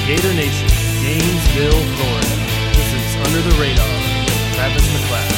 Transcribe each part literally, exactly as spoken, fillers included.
Gator Nation, Gainesville, Florida. This is Under the Radar with Travis McLeod.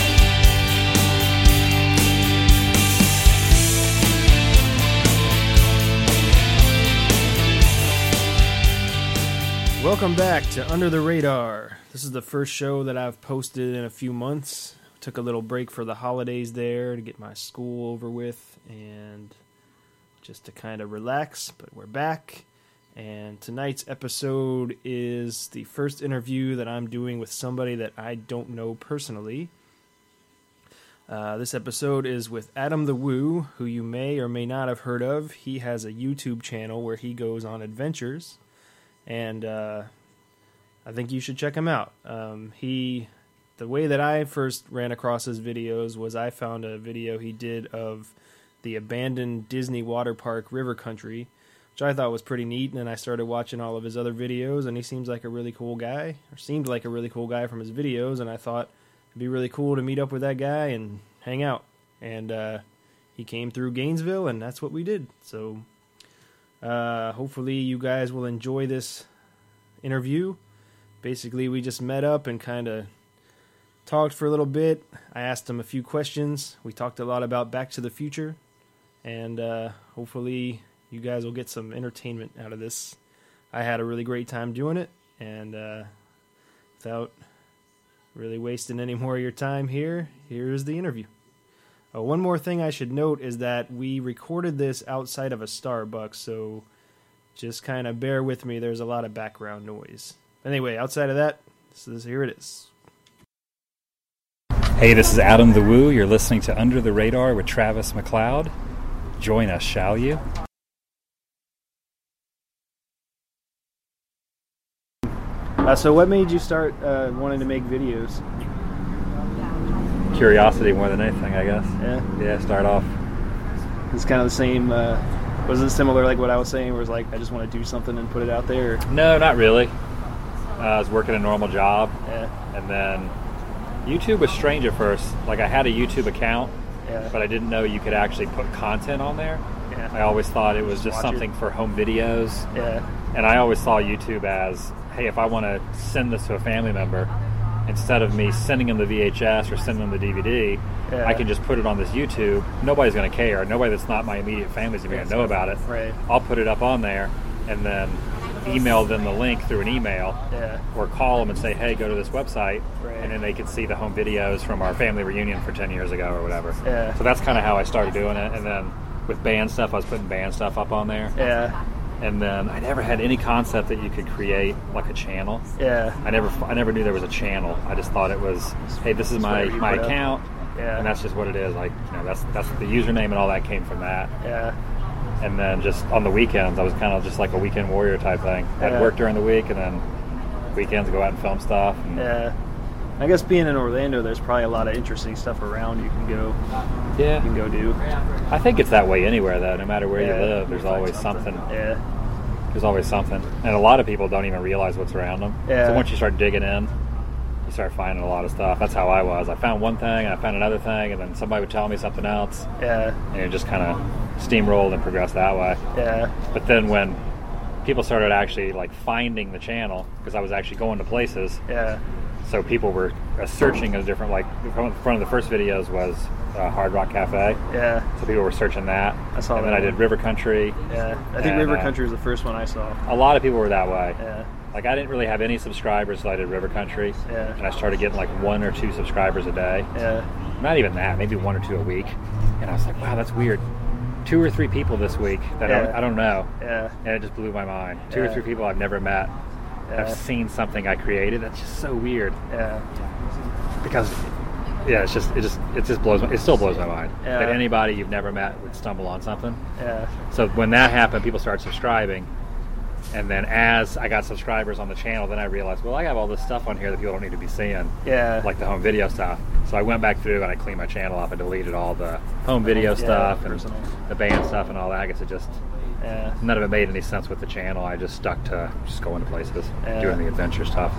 Welcome back to Under the Radar. This is the first show that I've posted in a few months. Took a little break for the holidays there to get my school over with and just to kind of relax, but we're back. And tonight's episode is the first interview that I'm doing with somebody that I don't know personally. Uh, this episode is with Adam the Woo, who you may or may not have heard of. He has a YouTube channel where he goes on adventures, and uh, I think you should check him out. Um, he, the way that I first ran across his videos was I found a video he did of the abandoned Disney water park River Country, which I thought was pretty neat, and then I started watching all of his other videos, and he seems like a really cool guy, or seemed like a really cool guy from his videos, and I thought it'd be really cool to meet up with that guy and hang out. And uh, he came through Gainesville, and that's what we did. So uh, hopefully you guys will enjoy this interview. Basically, we just met up and kind of talked for a little bit. I asked him a few questions. We talked a lot about Back to the Future, and uh, hopefully you guys will get some entertainment out of this. I had a really great time doing it, and uh, without really wasting any more of your time here, here's the interview. Uh, one more thing I should note is that we recorded this outside of a Starbucks, so just kind of bear with me. There's a lot of background noise. Anyway, outside of that, this is, here it is. Hey, this is Adam the Woo. You're listening to Under the Radar with Travis McLeod. Join us, shall you? Uh, so what made you start uh, wanting to make videos? Curiosity more than anything, I guess. Yeah? Yeah, start off. It's kind of the same, uh, was it similar like what I was saying, where it's like, I just want to do something and put it out there? Or? No, not really. Uh, I was working a normal job. Yeah. And then YouTube was strange at first. Like, I had a YouTube account, yeah. but I didn't know you could actually put content on there. Yeah. I always thought it was just, just just something it. for home videos. Yeah. And I always saw YouTube as, hey, if I want to send this to a family member, instead of me sending them the V H S or sending them the D V D, yeah. I can just put it on this YouTube. Nobody's going to care. Nobody that's not my immediate family is going to know about it. Right. I'll put it up on there and then email them the link through an email, yeah. or call them and say, hey, go to this website, right. and then they can see the home videos from our family reunion for ten years ago or whatever. Yeah. So that's kind of how I started doing it. And then with band stuff, I was putting band stuff up on there. Yeah. And then I never had any concept that you could create like a channel. Yeah. I never I never knew there was a channel. I just thought it was, hey, this is my, my account. Yeah. And that's just what it is. Like, you know, that's that's the username and all that came from that. Yeah. And then just on the weekends, I was kind of just like a weekend warrior type thing. I'd yeah. work during the week, and then weekends go out and film stuff. And yeah. I guess being in Orlando, there's probably a lot of interesting stuff around you can go. Yeah. You can go do. I think it's that way anywhere, though. No matter where yeah. you live, there's always something. something. Yeah. There's always something. And a lot of people don't even realize what's around them. Yeah. So once you start digging in, you start finding a lot of stuff. That's how I was. I found one thing, and I found another thing, and then somebody would tell me something else. Yeah. And it just kind of steamrolled and progressed that way. Yeah. But then when people started actually like finding the channel, because I was actually going to places. Yeah. So people were uh, searching a different, like, one of the first videos was uh, Hard Rock Cafe. Yeah. So people were searching that. I saw and that then I one. did River Country. Yeah. I think and, River uh, Country was the first one I saw. A lot of people were that way. Yeah. Like, I didn't really have any subscribers until I did River Country. Yeah. And I started getting like one or two subscribers a day. Yeah. Not even that, maybe one or two a week. And I was like, wow, that's weird. Two or three people this week that yeah. I, don't, I don't know. Yeah. And it just blew my mind. Two yeah. or three people I've never met yeah. have seen something I created. That's just so weird. Yeah. Because, yeah, it's just, it just, it just blows, my, it still blows my mind yeah. that anybody you've never met would stumble on something. Yeah. So when that happened, people started subscribing. And then as I got subscribers on the channel, then I realized, well, I have all this stuff on here that people don't need to be seeing. Yeah. Like the home video stuff. So I went back through and I cleaned my channel up and deleted all the home video yeah, stuff personal. and the band stuff and all that. I guess it just, yeah. none of it made any sense with the channel. I just stuck to just going to places, yeah. doing the adventure stuff.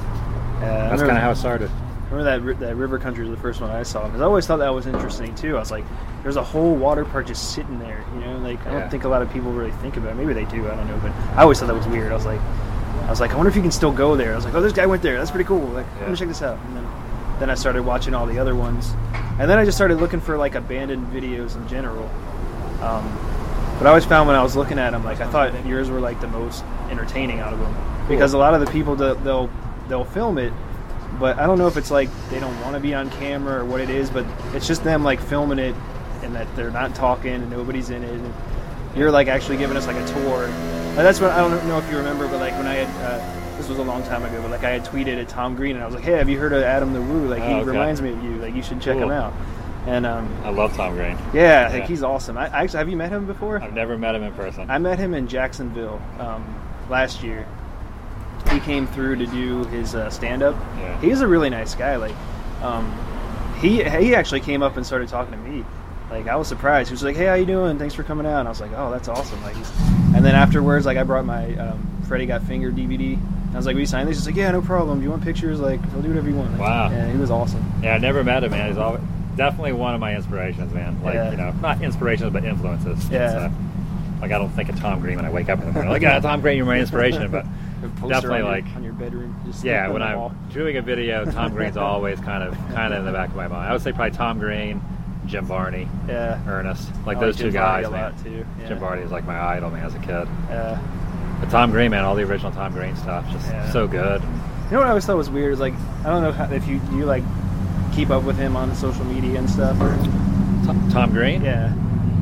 Yeah, That's kind of how it started. I remember that that River Country was the first one I saw, because I always thought that was interesting too. I was like, there's a whole water park just sitting there, you know, like I don't yeah. think a lot of people really think about it. Maybe they do, I don't know, but I always thought that was weird. I was like, I was like, I wonder if you can still go there. I was like, oh, this guy went there. That's pretty cool. Like, Yeah. let me check this out. And then, then I started watching all the other ones, and then I just started looking for like abandoned videos in general. Um, but I always found when I was looking at them, like I thought yours were like the most entertaining out of them, because a lot of the people they'll they'll, they'll film it. But I don't know if it's like they don't want to be on camera or what it is, but it's just them like filming it and that they're not talking and nobody's in it. And you're like actually giving us like a tour. And that's what I don't know if you remember, but like when I had, uh, this was a long time ago, but like I had tweeted at Tom Green and I was like, hey, have you heard of Adam the Woo? Like he Oh, okay. reminds me of you. Like you should check Cool. him out. And um, I love Tom Green. yeah, like Yeah. he's awesome. I, I actually, have you met him before? I've never met him in person. I met him in Jacksonville um, last year. He came through to do his uh, stand-up. Yeah. He's a really nice guy. Like, um, he he actually came up and started talking to me. Like, I was surprised. He was like, "Hey, how you doing? Thanks for coming out." And I was like, "Oh, that's awesome!" Like, he's, and then afterwards, like, I brought my um, Freddy Got Fingered D V D. I was like, "Will you sign this?" He's like, "Yeah, no problem. Do you want pictures? Like, I'll do whatever you want." Like, Wow. Yeah, he was awesome. Yeah, I never met him, man. He's always, definitely one of my inspirations, man. Like, Yeah. you know, not inspirations, but influences. Yeah. It's, uh, like, I don't think of Tom Green when I wake up in the morning. Like, yeah, Tom Green, you're my inspiration. But A poster definitely, on your, like, on your bedroom. Just yeah, on when the I'm wall. doing a video, Tom Green's always kind of kind of in the back of my mind. I would say probably Tom Green, Jim Varney, Yeah. Ernest. Like, I those Jim two Varney guys, a man. lot, too. Yeah. Jim Varney is like my idol, man, as a kid. Yeah. But Tom Green, man, all the original Tom Green stuff, just Yeah. so good. You know what I always thought was weird is like I don't know how, if you you like keep up with him on social media and stuff. Or, Tom, Tom Green? yeah.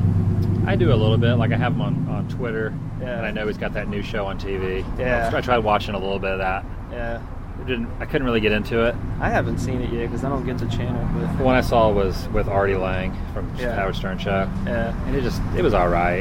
I do a little bit. Like, I have him on, on Twitter, Yeah. and I know he's got that new show on T V. Yeah. I tried watching a little bit of that. Yeah. It didn't. I couldn't really get into it. I haven't seen it yet because I don't get the channel. The But one I saw was with Artie Lang from Yeah. Howard Stern Show, yeah. and it just it was all right.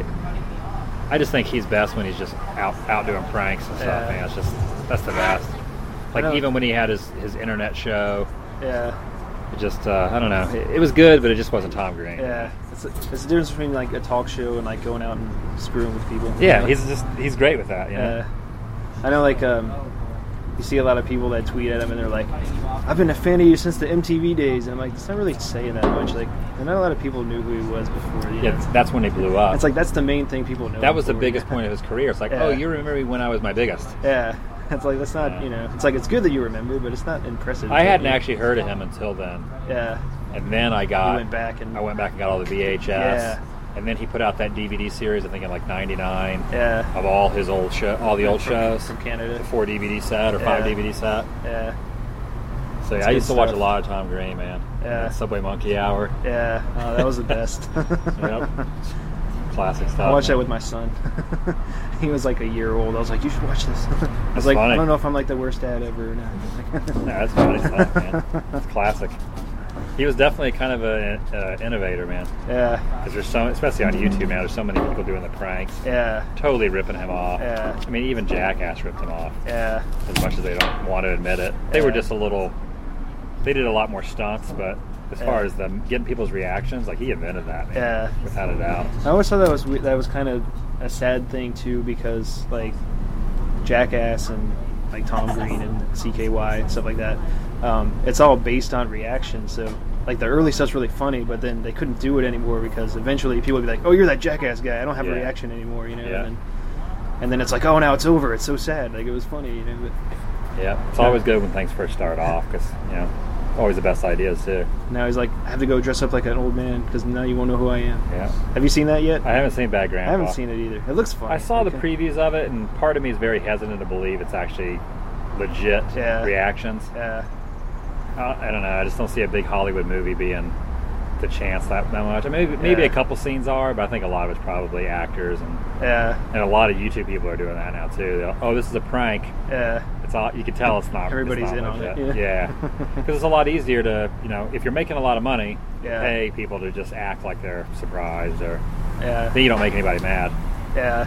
I just think he's best when he's just out out doing pranks and stuff. Yeah. Man, it's just that's the best. Like, know. even when he had his, his internet show, Yeah. it just uh, I don't know. It, it was good, but it just wasn't Tom Green. Yeah. It's a, it's the difference between like a talk show and like going out and screwing with people. Yeah, You know? he's just he's great with that. You know? Yeah. I know, like, um, you see a lot of people that tweet at him and they're like, I've been a fan of you since the M T V days. And I'm like, it's not really saying that much. Like, and not a lot of people knew who he was before. You know? Yeah, that's when he blew up. It's like, that's the main thing people know. that was the him for. biggest point of his career. It's like, Yeah. oh, you remember me when I was my biggest. Yeah. It's like, that's not, Yeah. you know, it's like, it's good that you remember, but it's not impressive. I to hadn't you. actually heard of him until then. Yeah. And then I got You went back and- I went back and got all the V H S. Yeah. And then he put out that D V D series, I think in like ninety-nine, Yeah. of all his old show, all the old From- shows, From Canada. the four D V D set or five Yeah. D V D set. Yeah. So yeah, It's I good used to watch a stuff. lot of Tom Green, man. Yeah. Subway Monkey Hour. Yeah. Oh, that was the best. Yep. Classic stuff. I watched that man. with my son. He was like a year old. I was like, you should watch this. I was That's like, funny. I don't know if I'm like the worst dad ever or not. Yeah, that's funny stuff, man. It's classic. He was definitely kind of an uh, innovator, man. Yeah. Because there's so, especially on YouTube now, there's so many people doing the pranks, Yeah. totally ripping him off. Yeah. I mean, even Jackass ripped him off, Yeah. as much as they don't want to admit it. They were Yeah. just a little. They did a lot more stunts, but as far Yeah. as them getting people's reactions, like he invented that, man. Yeah. Without a doubt. I always thought that was we- that was kind of a sad thing too, because like Jackass and like Tom Green and C K Y and stuff like that, um, it's all based on reaction. So like the early stuff's really funny, but then they couldn't do it anymore because eventually people would be like, "Oh, you're that Jackass guy. I don't have Yeah. a reaction anymore," you know. Yeah. And, then, and then it's like, "Oh, now it's over. It's so sad." Like it was funny, you know. But Yeah, it's always good when things first start off because you know, always the best ideas too. now he's like, "I have to go dress up like an old man because now you won't know who I am." Yeah, Have you seen that yet? I haven't seen Bad Grandpa. I haven't seen it either. It looks fun. I saw the Okay. previews of it, and part of me is very hesitant to believe it's actually legit Yeah. reactions. Yeah. Uh, I don't know. I just don't see a big Hollywood movie being the chance that, that much. I mean, maybe, maybe Yeah. a couple scenes are, but I think a lot of it's probably acters, and Yeah. and a lot of YouTube people are doing that now too. They'll, oh, this is a prank. Yeah. It's all you can tell. It's not. Everybody's it's not in on legit. it, yeah. Yeah, because it's a lot easier to, you know, if you're making a lot of money, Yeah. pay people to just act like they're surprised, or Yeah. then you don't make anybody mad. Yeah.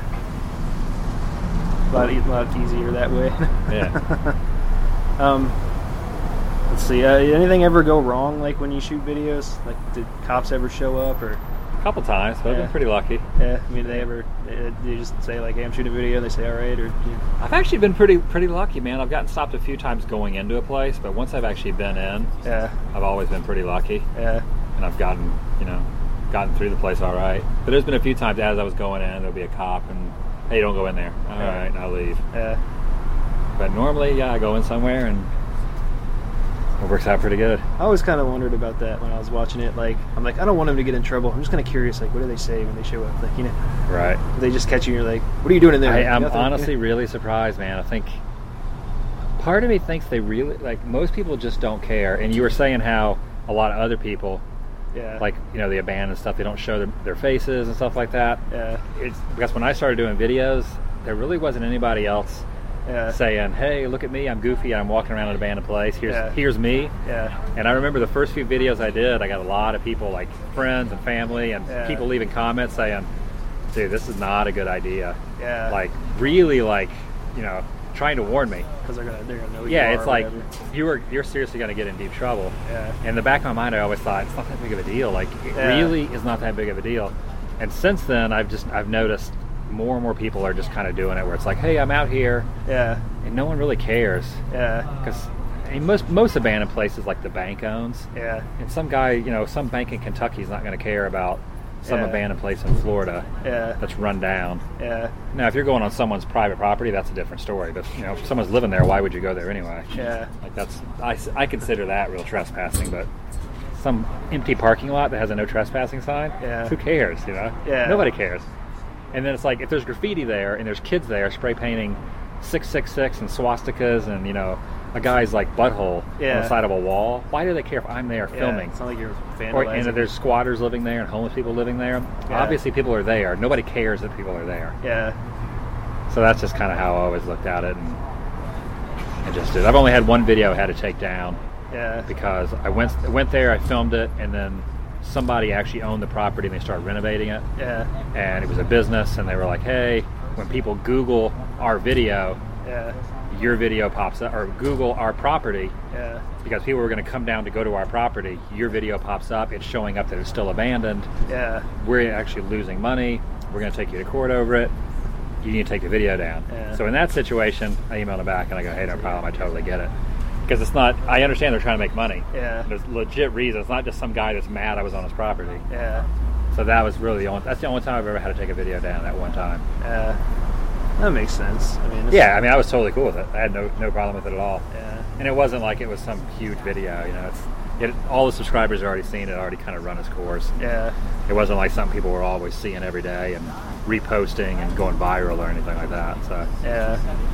A lot, e- lot easier that way. Yeah. um, let's see. Uh, did anything ever go wrong, like when you shoot videos? Like, did cops ever show up, or? A couple times, but I've Yeah. been pretty lucky. Yeah. I mean, do they ever? Uh, do you just say like, "Hey, I'm shooting a video," and they say, "All right," or? You know? I've actually been pretty pretty lucky, man. I've gotten stopped a few times going into a place, but once I've actually been in, Yeah. I've always been pretty lucky, Yeah. and I've gotten, you know, gotten through the place all right. But there's been a few times as I was going in, there'll be a cop, and hey, don't go in there. All Yeah. right, and I'll leave. Yeah. But normally, yeah, I go in somewhere and it works out pretty good. I always kind of wondered about that when I was watching it. Like, I'm like, I don't want them to get in trouble. I'm just kind of curious, like, what do they say when they show up? Like, you know, right? They just catch you and you're like, what are you doing in there? I, I'm Nothing. honestly really surprised, man. I think part of me thinks they really, like, most people just don't care. And you were saying how a lot of other people, yeah, like, you know, the abandoned stuff, they don't show their, their faces and stuff like that. Yeah. It's because when I started doing videos, there really wasn't anybody else yeah. saying, hey, look at me, I'm Goofy, I'm walking around an abandoned place, here's yeah. here's me. Yeah. And I remember the first few videos I did, I got a lot of people, like friends and family, and yeah. people leaving comments saying, dude, this is not a good idea. Yeah. Like, really, like, you know, trying to warn me. Because they're gonna, they're gonna know. Yeah, you it's are like whatever. you were, you're seriously gonna get in deep trouble. Yeah. In the back of my mind, I always thought it's not that big of a deal. Like, it yeah. really is not that big of a deal. And since then, I've just I've noticed more and more people are just kind of doing it, where it's like, hey, I'm out here. Yeah. And no one really cares. Yeah. Because I mean, most most abandoned places, like the bank owns. Yeah. And some guy, you know, some bank in Kentucky is not going to care about some yeah. abandoned place in Florida. Yeah. That's run down. Yeah. Now, if you're going on someone's private property, that's a different story. But you know, if someone's living there, why would you go there anyway? Yeah. Like that's I, I consider that real trespassing. But some empty parking lot that has a no trespassing sign, yeah. who cares? You know, yeah. Nobody cares. And then it's like, if there's graffiti there and there's kids there spray painting six six six and swastikas and, you know, a guy's like butthole yeah. on the side of a wall, why do they care if I'm there yeah. filming? It's not like you're vandalizing. Or, and if there's squatters living there and homeless people living there, yeah. obviously people are there. Nobody cares that people are there. Yeah. So that's just kind of how I always looked at it and, and just did. I've only had one video I had to take down. Yeah. Because I went went there, I filmed it, and then somebody actually owned the property and they started renovating it. Yeah. And it was a business, and they were like, hey, when people Google our video, yeah. your video pops up, or Google our property, yeah. because people were going to come down to go to our property, your video pops up, it's showing up that it's still abandoned. Yeah. We're actually losing money. We're going to take you to court over it. You need to take the video down. Yeah. So in that situation, I emailed them back and I go, hey, no problem, I totally get it. Because it's not, I understand they're trying to make money. Yeah. There's legit reasons. It's not just some guy that's mad I was on his property. Yeah. So that was really the only, that's the only time I've ever had to take a video down at one time. Yeah. That makes sense. I mean, yeah, I mean, I was totally cool with it. I had no no problem with it at all. Yeah. And it wasn't like it was some huge video, you know. It's it, all the subscribers had already seen it, already kind of run its course. Yeah. It wasn't like some people were always seeing every day and reposting and going viral or anything like that. So yeah.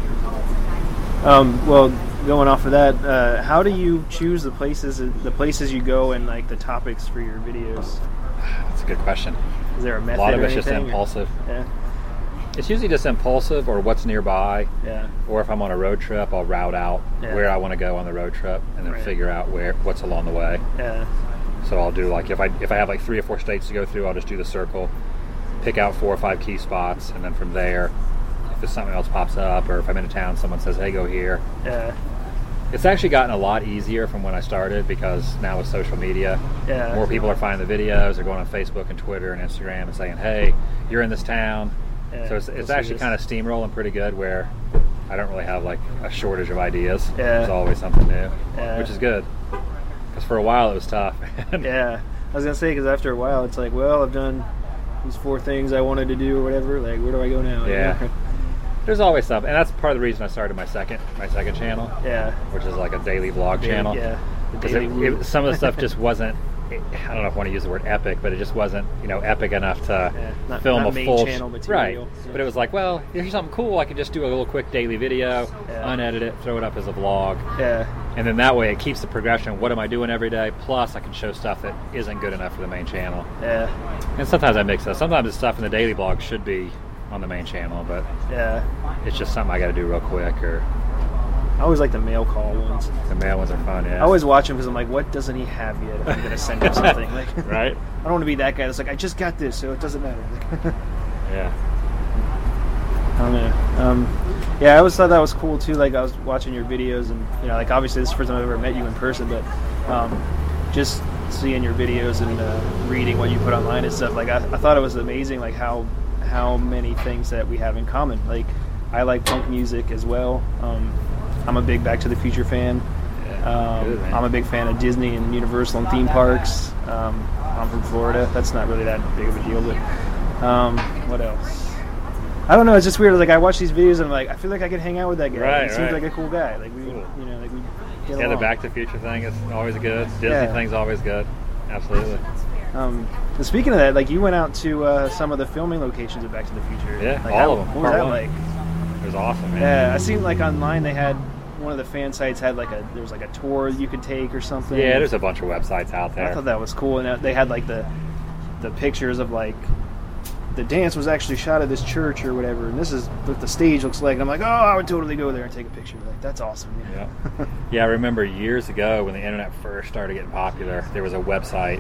Um, well, going off of that, uh, how do you choose the places the places you go and like the topics for your videos? That's a good question. Is there a method? A lot of or it's just anything, impulsive. Or? Yeah. It's usually just impulsive or what's nearby. Yeah. Or if I'm on a road trip, I'll route out yeah. where I want to go on the road trip and then right. figure out where what's along the way. Yeah. So I'll do like if I if I have like three or four states to go through, I'll just do the circle, pick out four or five key spots, and then from there, if there's something else pops up or if I'm in a town, someone says, "Hey, go here." Yeah. It's actually gotten a lot easier from when I started because now with social media, yeah. more people are finding the videos. They're going on Facebook and Twitter and Instagram and saying, "Hey, you're in this town." Yeah, so it's, it's we'll actually kind of steamrolling pretty good where I don't really have like a shortage of ideas. Yeah. There's always something new, yeah. which is good. Because for a while it was tough. yeah. I was going to say, because after a while it's like, well, I've done these four things I wanted to do or whatever. Like, where do I go now? Yeah. There's always something. And that's part of the reason I started my second my second channel. Yeah. Which is like a daily vlog daily, channel. Yeah. Because it, it, some of the stuff just wasn't, it, I don't know if I want to use the word epic, but it just wasn't, you know, epic enough to yeah, not, film not a main full channel material. Right. Yeah. But it was like, well, here's something cool. I can just do a little quick daily video, yeah. unedit it, throw it up as a vlog. Yeah. And then that way it keeps the progression. What am I doing every day? Plus I can show stuff that isn't good enough for the main channel. Yeah. And sometimes I mix that. Sometimes the stuff in the daily vlog should be on the main channel, but yeah, it's just something I got to do real quick. Or I always like the mail call ones. The mail ones are fun. Yeah. I always watch them because I'm like, what doesn't he have yet? If I'm going to send him something, like, right? I don't want to be that guy that's like, I just got this, so it doesn't matter. yeah. I don't know. Um, yeah, I always thought that was cool too. Like I was watching your videos, and you know, like obviously this is the first time I've ever met you in person, but um, just seeing your videos and uh, reading what you put online and stuff. Like I, I thought it was amazing, like how how many things that we have in common. Like I like punk music as well. Um, I'm a big Back to the Future fan. Yeah, um, good, I'm a big fan of Disney and Universal and theme parks. Um, I'm from Florida. That's not really that big of a deal, but um, what else? I don't know. It's just weird. Like I watch these videos and I'm like, I feel like I could hang out with that guy. Right, he seems right. like a cool guy. Like we, Cool. you know, like we get Yeah, along. the Back to the Future thing is always good. Disney Yeah. thing's always good. Absolutely. Um, and speaking of that, like you went out to uh, some of the filming locations of Back to the Future. Yeah, like, all how, of them. What was Part that one. like? It was awesome, man. Yeah, I seen like online they had one of the fan sites had like a there was like a tour you could take or something. Yeah, there's a bunch of websites out there. I thought that was cool, and they had like the the pictures of like the dance was actually shot at this church or whatever, and this is what the stage looks like. And I'm like, oh, I would totally go there and take a picture. Like that's awesome. Yeah. Yeah, I remember years ago when the internet first started getting popular, there was a website.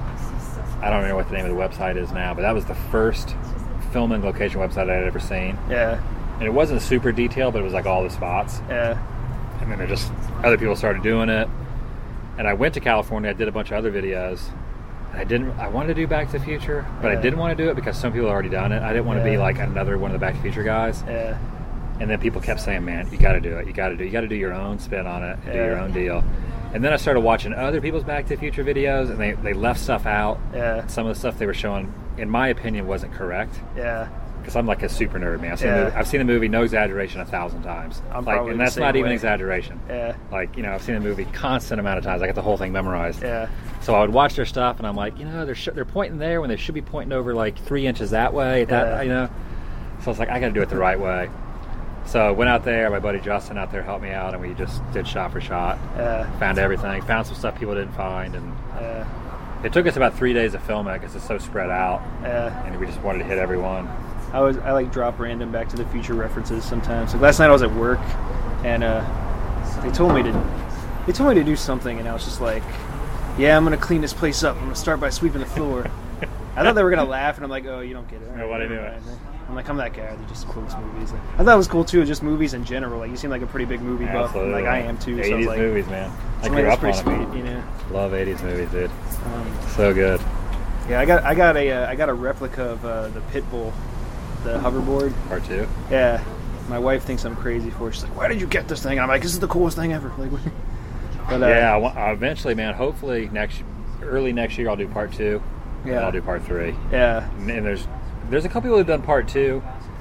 I don't know what the name of the website is now, but that was the first filming location website I'd ever seen. Yeah. And it wasn't super detailed, but it was like all the spots. Yeah. And then there just other people started doing it. And I went to California. I did a bunch of other videos. And I didn't. I wanted to do Back to the Future, but Yeah. I didn't want to do it because some people had already done it. I didn't want to be Yeah. like another one of the Back to the Future guys. Yeah. And then people kept saying, "Man, you got to do it. You got to do. You got to do your own spin on it. Do Yeah. your own deal." And then I started watching other people's Back to the Future videos, and they, they left stuff out. Yeah. Some of the stuff they were showing, in my opinion, wasn't correct. Yeah. Because I'm like a super nerd, man. I've seen, Yeah. the movie, I've seen the movie, no exaggeration, a thousand times. I'm like, probably and the that's same not even way. exaggeration. Yeah. Like, you know, I've seen the movie constant amount of times. I got the whole thing memorized. Yeah. So I would watch their stuff, and I'm like, you know, they're sh- they're pointing there when they should be pointing over like three inches that way. That Yeah. you know. So I was like, I got to do it the right way. So I went out there. My buddy Justin out there helped me out, and we just did shot for shot. Yeah. Found everything. Found some stuff people didn't find, and Yeah. it took us about three days to film it because it's so spread out, Yeah. and we just wanted to hit every one. I was I like drop random Back to the Future references sometimes. Like last night I was at work, and uh, they told me to they told me to do something, and I was just like, yeah, I'm gonna clean this place up. I'm gonna start by sweeping the floor. I thought they were gonna laugh, and I'm like, oh, you don't get it. No, what do you never do? mind. I'm like, I'm that guy. They just quotes movies. I thought it was cool too, just movies in general. Like you seem like a pretty big movie buff, and, like I am too. So I eighties was like, movies, man. I so grew it's up pretty on sweet, it. you know. Love eighties movies, dude. Um, So good. yeah, I got I got a uh, I got a replica of uh, the Pitbull, the hoverboard. Part two. Yeah, my wife thinks I'm crazy for it. She's like, "Why did you get this thing?" And I'm like, "This is the coolest thing ever." Like, but uh, Yeah, I wa- eventually, man. Hopefully next, early next year, I'll do part two. And Yeah. I'll do part three. yeah, And, and there's there's a couple people who've done part two,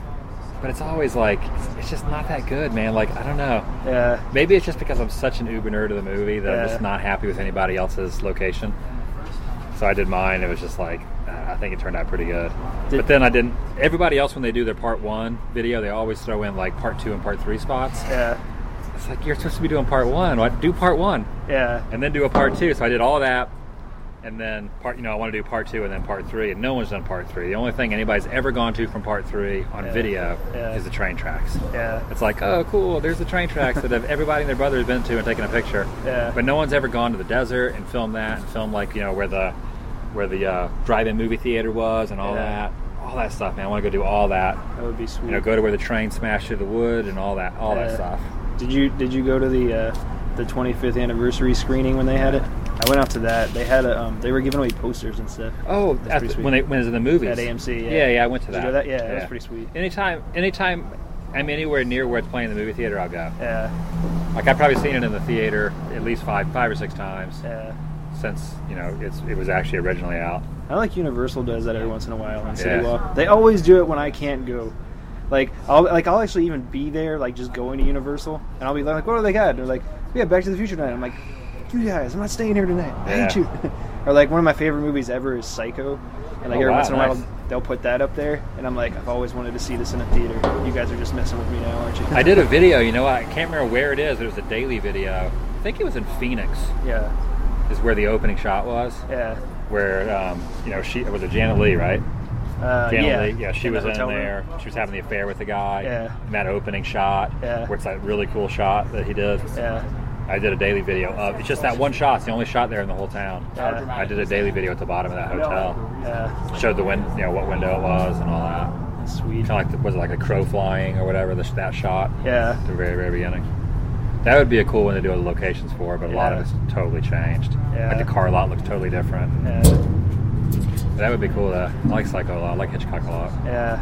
but it's always like it's, it's just not that good, man. Like I don't know. yeah, Maybe it's just because I'm such an uber nerd of the movie that I'm Yeah. just not happy with anybody else's location. So I did mine. It was just like uh, I think it turned out pretty good. Did- but then I didn't. Everybody else, when they do their part one video, they always throw in like part two and part three spots. yeah, It's like you're supposed to be doing part one. What? Do part one yeah, and then do a part two. So I did all that, and then part. You know, I want to do part two and then part three, and no one's done part three. The only thing anybody's ever gone to from part three on Yeah. video Yeah. is the train tracks. yeah, It's like, oh, cool. There's the train tracks that have everybody and their brother has been to and taken a picture. Yeah. But no one's ever gone to the desert and filmed that and filmed like you know where the where the uh, drive-in movie theater was and all Yeah. that, all that stuff. Man, I want to go do all that. that would be sweet. You know, go to where the train smashed through the wood and all that, all Yeah. that stuff. Did you did you go to the uh, the twenty-fifth anniversary screening when they had it? I went out to that. They had a um, they were giving away posters and stuff. Oh, That's at pretty the, sweet. when they when it was in the movies At A M C, yeah. yeah, yeah, I went to Did that. you go to that? Yeah, that was pretty sweet. Anytime, anytime I'm anywhere near where it's playing in the movie theater, I'll go. Yeah, Like I've probably seen it in the theater at least five, five or six times yeah. since you know it's it was actually originally out. I like Universal does that every once in a while on City Yeah. Walk. They always do it when I can't go. Like I'll like I'll actually even be there, like just going to Universal, and I'll be like, "What do they got?" And they're like, "We have Back to the Future tonight." I'm like, "You guys, I'm not staying here tonight. I hate Yeah. you." Or like one of my favorite movies ever is Psycho, and like Oh, every wow, once in a while nice. they'll put that up there, and I'm like, "I've always wanted to see this in a theater. You guys are just messing with me now, aren't you?" I did a video, you know, I can't remember where it is. It was a daily video. I think it was in Phoenix, Yeah, is where the opening shot was. yeah, Where um, you know she was it Janet Leigh, right? uh, Janet yeah. Leigh, yeah, she In was the in hotel room. there. She was having the affair with the guy. Yeah. In that opening shot, Yeah. where it's that really cool shot that he did. Yeah, I did a daily video of it's just that one shot. It's the only shot there in the whole town. Yeah. I did a daily video at the bottom of that hotel. yeah. Showed the win, you know, what window it was and all that. That's sweet. Kind of like the, was it like a crow flying or whatever? The, that shot Yeah, at the very very beginning. That would be a cool one to do the locations for, but a lot of Yeah. it's totally changed. Yeah. Like the car lot looks totally different. yeah. That would be cool. To, I like Psycho a lot. I like Hitchcock a lot. Yeah.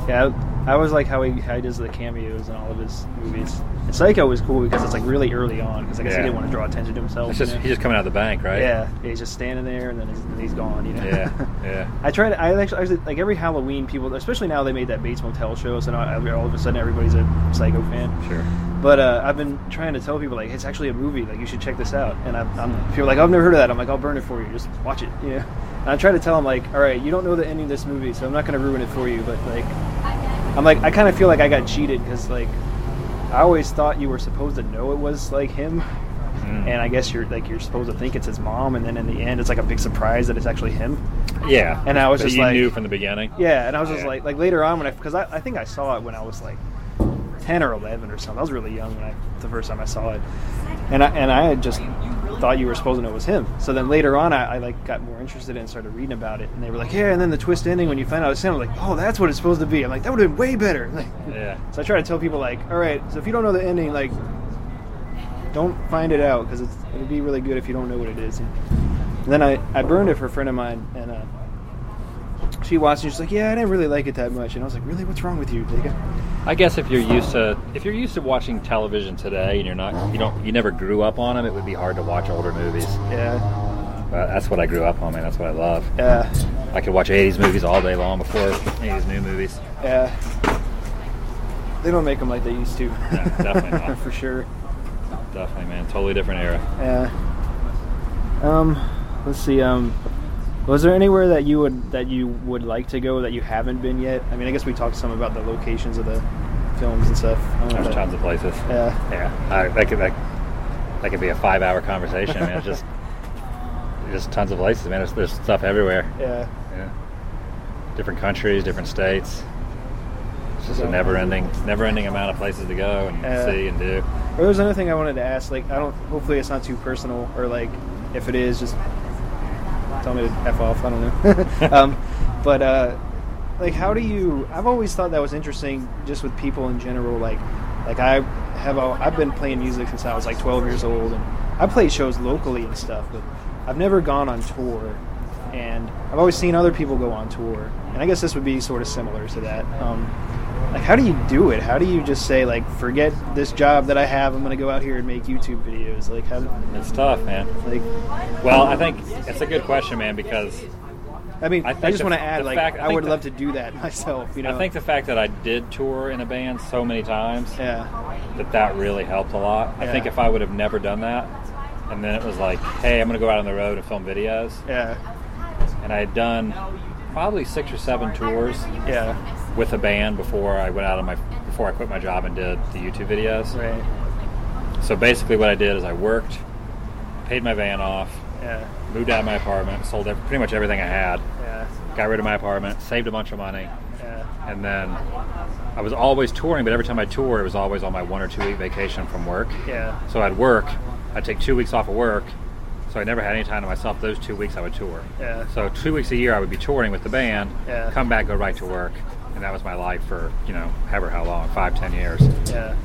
Yeah, I always like how he, how he does the cameos in all of his movies. And Psycho was cool because it's like really early on, because I guess Yeah. he didn't want to draw attention to himself. It's just you know? he's just coming out of the bank, right? Yeah, he's just standing there and then he's, and he's gone. You know. Yeah, yeah. I try to. I actually, actually like every Halloween, people, especially now they made that Bates Motel show, so now all of a sudden everybody's a Psycho fan. Sure. But uh, I've been trying to tell people like it's actually a movie, like you should check this out. And I'm, I'm people are like I've never heard of that. I'm like I'll burn it for you. Just watch it. You know. And I try to tell them like, all right, you don't know the ending of this movie, so I'm not going to ruin it for you. But like, I'm like I kind of feel like I got cheated because like I always thought you were supposed to know it was like him. Mm. And I guess you're like you're supposed to think it's his mom, and then in the end, it's like a big surprise that it's actually him. Yeah, and I was but just you like, knew from the beginning. Yeah, and I was just yeah. like, like later on when I, because I, I think I saw it when I was like ten or eleven or something. I was really young when I the first time I saw it, and I and I had just thought you were supposed to know it was him. So then later on, I, I like got more interested in it and started reading about it, and they were like, yeah, and then the twist ending when you find out it's him, I was like, oh, that's what it's supposed to be. I'm like, that would have been way better. Like, yeah. So I try to tell people like, all right, so if you don't know the ending, like, don't find it out because it would be really good if you don't know what it is. And then I, I burned it for a friend of mine, and uh, she watched it. She's like, "Yeah, I didn't really like it that much." And I was like, "Really? What's wrong with you?" Like, I guess if you're used to if you're used to watching television today, and you're not you don't you never grew up on them, it would be hard to watch older movies. Yeah. But that's what I grew up on, man. That's what I love. Yeah. I could watch eighties movies all day long before any of these new movies. Yeah. They don't make them like they used to. No, definitely not. For sure. Definitely, man. Totally different era. Yeah. Um, let's see. Um, was there anywhere that you would that you would like to go that you haven't been yet? I mean, I guess we talked some about the locations of the films and stuff. There's that, tons of places. Yeah. Yeah. I, that could that, that could be a five-hour conversation. Man, it's just just tons of places, man. There's, there's stuff everywhere. Yeah. Yeah. Different countries, different states. It's just a never-ending, never-ending amount of places to go and yeah. see and do. There was another thing I wanted to ask. Like, I don't. Hopefully, it's not too personal, or like, if it is, just tell me to f off. I don't know. um, but uh, like, how do you? I've always thought that was interesting, just with people in general. Like, like I have. A, I've been playing music since I was like twelve years old, and I played shows locally and stuff. But I've never gone on tour, and I've always seen other people go on tour. And I guess this would be sort of similar to that. Um, Like, how do you do it? How do you just say, like, forget this job that I have, I'm going to go out here and make YouTube videos? Like, how? It's tough, man. Like, well, I think it's a good question, man, because I mean, I, I just the, want to add, like, fact, I, I would the, love to do that myself. You know, I think the fact that I did tour in a band so many times, yeah, that that really helped a lot. Yeah. I think if I would have never done that, and then it was like, hey, I'm going to go out on the road and film videos. Yeah. And I had done probably six or seven tours. Yeah. With a band before I went out on my before I quit my job and did the YouTube videos. Right. So basically, what I did is I worked, paid my van off, yeah, moved out of my apartment, sold every, pretty much everything I had, yeah, got rid of my apartment, saved a bunch of money, yeah, and then I was always touring. But every time I toured, it was always on my one or two week vacation from work. Yeah. So I'd work, I'd take two weeks off of work. So I never had any time to myself. Those two weeks I would tour. Yeah. So two weeks a year I would be touring with the band, yeah. come back, go right to work. And that was my life for, you know, however how long, five, ten years. Yeah.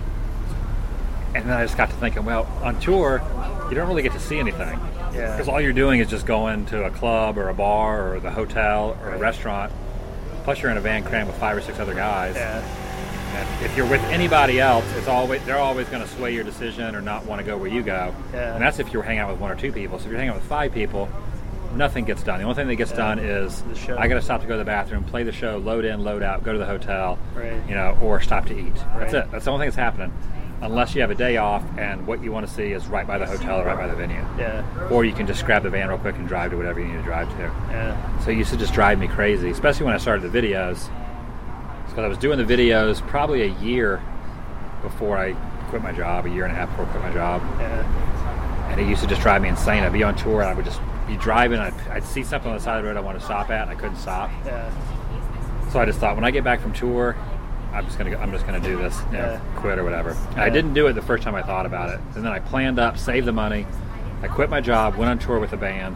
And then I just got to thinking, well, on tour, you don't really get to see anything. Yeah. Because all you're doing is just going to a club or a bar or the hotel or a restaurant. Plus you're in a van crammed with five or six other guys. Yeah. And if you're with anybody else, it's always they're always going to sway your decision or not want to go where you go. Yeah. And that's if you're hanging out with one or two people. So if you're hanging out with five people, nothing gets done. The only thing that gets yeah. done is I got to stop to go to the bathroom, play the show, load in, load out, go to the hotel, right. you know, or stop to eat. Right. That's it. That's the only thing that's happening. Unless you have a day off and what you want to see is right by the hotel or right by the venue. Yeah. Or you can just grab the van real quick and drive to whatever you need to drive to. Yeah. So it used to just drive me crazy, especially when I started the videos. Because I was doing the videos probably a year before I quit my job, a year and a half before I quit my job. Yeah. And it used to just drive me insane. I'd be on tour and I would just be driving, I'd, I'd see something on the side of the road I wanted to stop at, and I couldn't stop. Yeah. So I just thought, when I get back from tour, I'm just gonna, go, I'm just gonna do this, you know, yeah. quit or whatever. And yeah. I didn't do it the first time I thought about it, and then I planned up, saved the money, I quit my job, went on tour with the band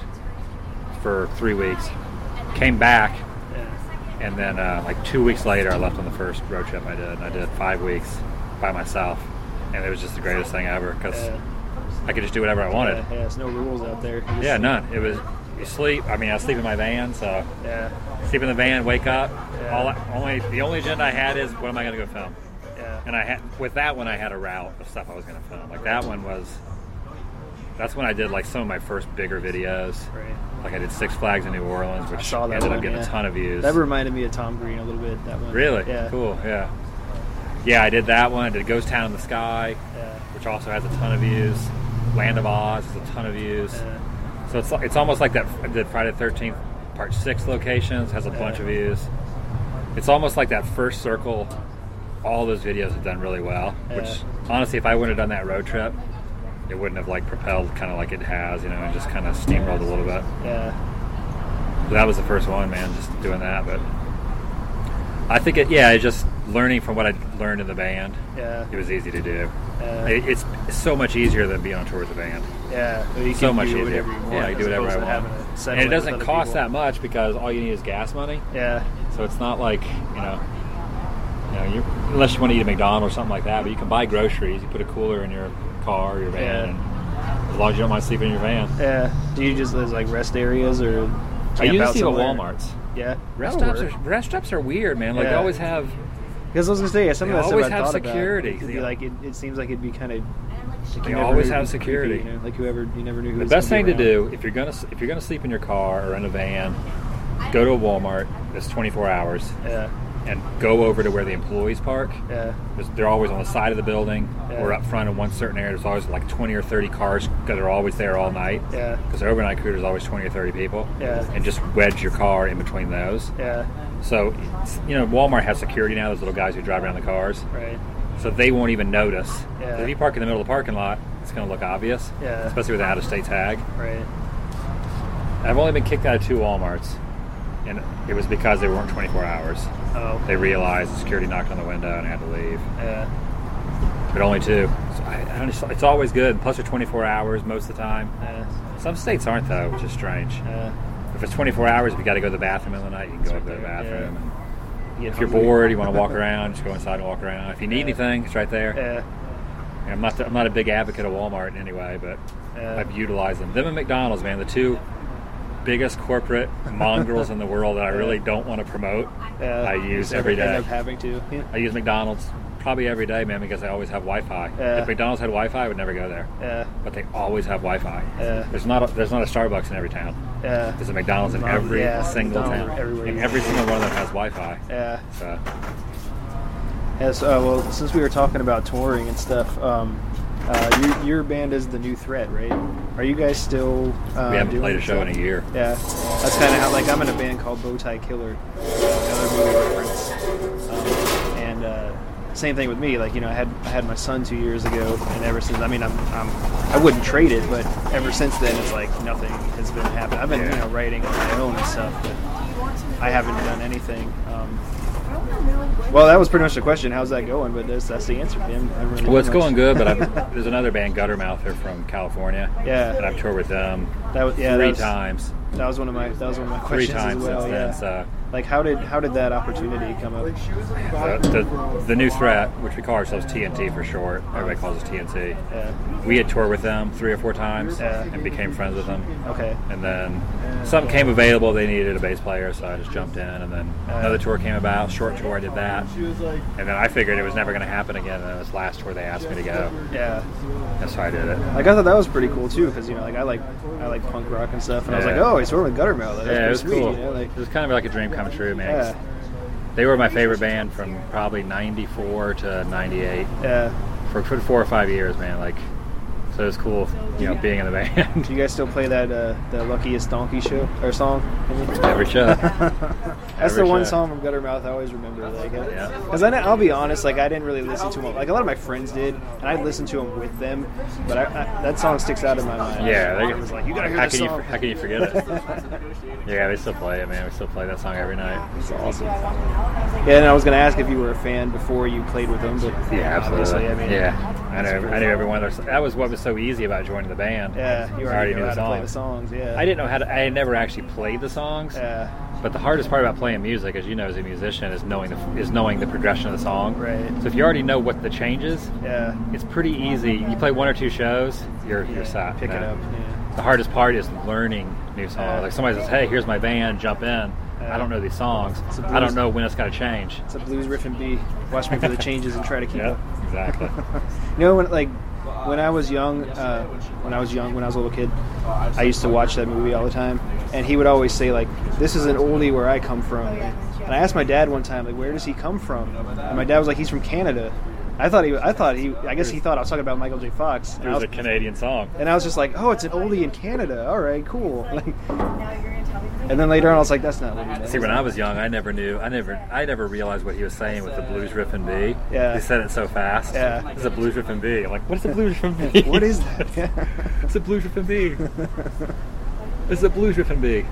for three weeks, came back, yeah. and then uh, like two weeks later, I left on the first road trip I did. And I did five weeks by myself, and it was just the greatest thing ever because. Yeah. I could just do whatever I wanted. Yeah, yeah, there's no rules out there. Just, yeah, none. It was, you sleep. I mean, I sleep in my van, so yeah. sleep in the van, wake up. Yeah. All I, only the only agenda I had is what am I going to go film? Yeah. And I had with that one, I had a route of stuff I was going to film. Like that one was. That's when I did like some of my first bigger videos. Right. Like I did Six Flags in New Orleans, which I saw that ended one, up getting yeah. a ton of views. That reminded me of Tom Green a little bit. That one. Really? Yeah. Cool. Yeah. Yeah, I did that one. I did Ghost Town in the Sky, Yeah. which also has a ton of views. Land of Oz has a ton of views. Yeah. So it's it's almost like that. I did Friday the thirteenth Part Six locations, has a Yeah. bunch of views. It's almost like that first circle. All those videos have done really well. Yeah. Which honestly, if I wouldn't have done that road trip, it wouldn't have like propelled kind of like it has, you know, and just kind of steamrolled a little bit. Yeah. So that was the first one, man, just doing that. But I think it, yeah, it's just learning from what I learned in the band. Yeah. It was easy to do. Yeah. It, it's, it's so much easier than being on tour with the band. Yeah. Well, you So can much do easier. whatever you want. Yeah, I do as whatever opposed I to want. having to settle And it in with doesn't other cost people. that much because all you need is gas money. Yeah. So it's not like, you know, you know, you, unless you want to eat a McDonald's or something like that, but you can buy groceries. You put a cooler in your car or your van, Yeah. and as long as you don't mind sleeping in your van. Yeah. Do you just there's like rest areas or? I camp usually out see the somewhere? Walmarts. Yeah. Rest That'll stops, work. are, rest stops are weird, man. Like they Yeah. always have. Because I was gonna say, yeah, some They of that always stuff I have thought security. about. It'd be They- like it, it seems like it'd be kind of. They always have security. You know, like whoever you never knew. Who The was best gonna thing be to around. do if you're gonna if you're gonna sleep in your car or in a van, go to a Walmart. It's twenty-four hours, Yeah. and go over to where the employees park. Yeah. There's- They're always on the side of the building Yeah. or up front in one certain area. There's always like twenty or thirty cars that are always there all night. Yeah. Because the overnight crew there's always twenty or thirty people. Yeah. And just wedge your car in between those. Yeah. So, it's- you know, Walmart has security now. Those little guys who drive around the cars. Right. So they won't even notice. Yeah. If you park in the middle of the parking lot, it's going to look obvious. Yeah. Especially with an out-of-state tag. Right. I've only been kicked out of two Walmarts, and it was because they weren't twenty-four hours. Oh. They realized the security knocked on the window and I had to leave. Yeah. But only two. So I, I don't, it's always good. Plus, they're twenty-four hours most of the time. Yeah. Some states aren't, though, which is strange. Yeah. If it's twenty-four hours, if you got to go to the bathroom in the night, you can go It's up to the right there, bathroom. You get If you're hungry. bored, you want to walk around, just go inside and walk around. If you need Yeah. anything, it's right there. Yeah. I'm not, I'm not a big advocate of Walmart in any way, but Yeah. I've utilized them. Them and McDonald's, man, the two biggest corporate mongrels in the world that I really don't want to promote. Yeah. I You use just every end day. up having to. Yeah. I use McDonald's probably every day, man, because they always have Wi-Fi. Yeah. If McDonald's had Wi-Fi, I would never go there. Yeah. But they always have Wi-Fi. Yeah. There's not a, there's not a Starbucks in every town. Yeah. There's a McDonald's in McDonald's, every yeah, single McDonald's town, everywhere and you every go. single one of them has Wi-Fi. Yeah. So Yes. Uh, well, since we were talking about touring and stuff, um, uh, your, your band is the New Threat, right? Are you guys still? Uh, we haven't doing played a show in a stuff? year. Yeah, that's kind of how. Like, I'm in a band called Bowtie Killer, another movie reference, um, and uh, same thing with me. Like, you know, I had I had my son two years ago, and ever since, I mean, I'm, I'm I wouldn't trade it, but ever since then, it's like nothing has been happening. I've been Yeah. you know writing on my own and stuff, but I haven't done anything. Um, well, that was pretty much the question. How's that going? But that's, that's the answer. Man. I really Well, it's much. going good, but I've, there's another band, Guttermouth. They're from California. Yeah. And I've toured with them That was yeah. three that was, times. That was one of my that was one of my Three questions times as well. since Yeah. then. So Like, how did how did that opportunity come up? the, the, the New Threat, which we call ourselves T N T for short, everybody calls us T N T. Yeah. We had toured with them three or four times Yeah. and became friends with them. Okay. And then something came available. They needed a bass player, so I just jumped in. And then another tour came about, short tour. I did that. And then I figured it was never going to happen again. And then this last tour, they asked me to go. Yeah. That's why I did it. Like, I thought that was pretty cool too, because you know, like I like I like punk rock and stuff, and I was Yeah. like, oh, he's touring with Guttermouth. That's Yeah, it was pretty sweet, cool. You know? Like, It was kind of like a dream come true, man. yeah. They were my favorite band from probably ninety-four to ninety-eight. Yeah. For, for four or five years, man. Like, so it was cool, you know, being in the band. Do you guys still play that uh, the Luckiest Donkey show or song? Every show. That's Every the one show. song from Guttermouth I always remember. Like, Yeah. because I I'll be honest, like I didn't really listen to them. Like a lot of my friends did, and I listened to them with them. But I, I, that song sticks out in my mind. Yeah, I they, was like, you gotta hear how this can song. you how can you forget it? Yeah, they still play it, man. We still play that song every night. It's awesome. Yeah, and I was gonna ask if you were a fan before you played with them, but Yeah, absolutely. obviously, I mean, yeah, I know. I knew every one of their. That was what was so easy about joining the band. yeah, you I already, already know knew how the to play the songs. songs. Yeah, I didn't know how to. I had never actually played the songs. Yeah, But the hardest part about playing music, as you know, as a musician, is knowing the is knowing the progression of the song. Right. So if you already know what the changes, yeah. it's pretty easy. You play one or two shows, you're you're set. Pick you it know? up. Yeah. The hardest part is learning new songs. Like somebody says, "Hey, here's my band, jump in." I don't know these songs. I don't know when it's got to change. It's a blues riff and B. Watch me for the changes and try to keep yeah, up. Exactly. You know, when like when I was young, uh, when I was young, when I was a little kid, I used to watch that movie all the time, and he would always say like, "This is an oldie where I come from." And I asked my dad one time, like, "Where does he come from?" And my dad was like, "He's from Canada." I thought he, I thought he, I guess he thought I was talking about Michael J. Fox. It was, was a Canadian song, and I was just like, "Oh, it's an oldie in Canada. All right, cool." Like, and then later on, I was like, "That's not what he meant." See, when I was young, I never knew. I never, I never realized what he was saying with the blues riff and B. Yeah, he said it so fast. Yeah, it's a blues riff and B. I'm like, "What's a blues riff and B? What is that?" It's a blues riff and B. It's a blues riff and B.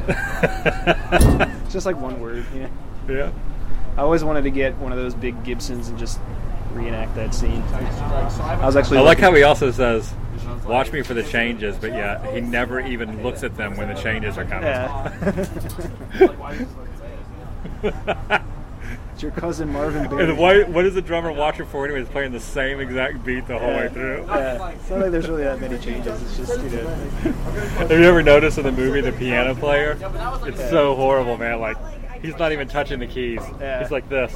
It's just like one word. Yeah. Yeah. I always wanted to get one of those big Gibsons and just reenact that scene. I was actually. I like how he also says, "Watch me for the changes," but yeah, he never even looks at them when the changes are coming. Yeah. It's your cousin Marvin Berry. And why, what is the drummer watching for anyway? He's playing the same exact beat the whole yeah. way through. Yeah. It's not like there's really that many changes. It's just, you know. Have you ever noticed in the movie the piano player? It's yeah. so horrible, man. Like, he's not even touching the keys. Yeah. He's like this.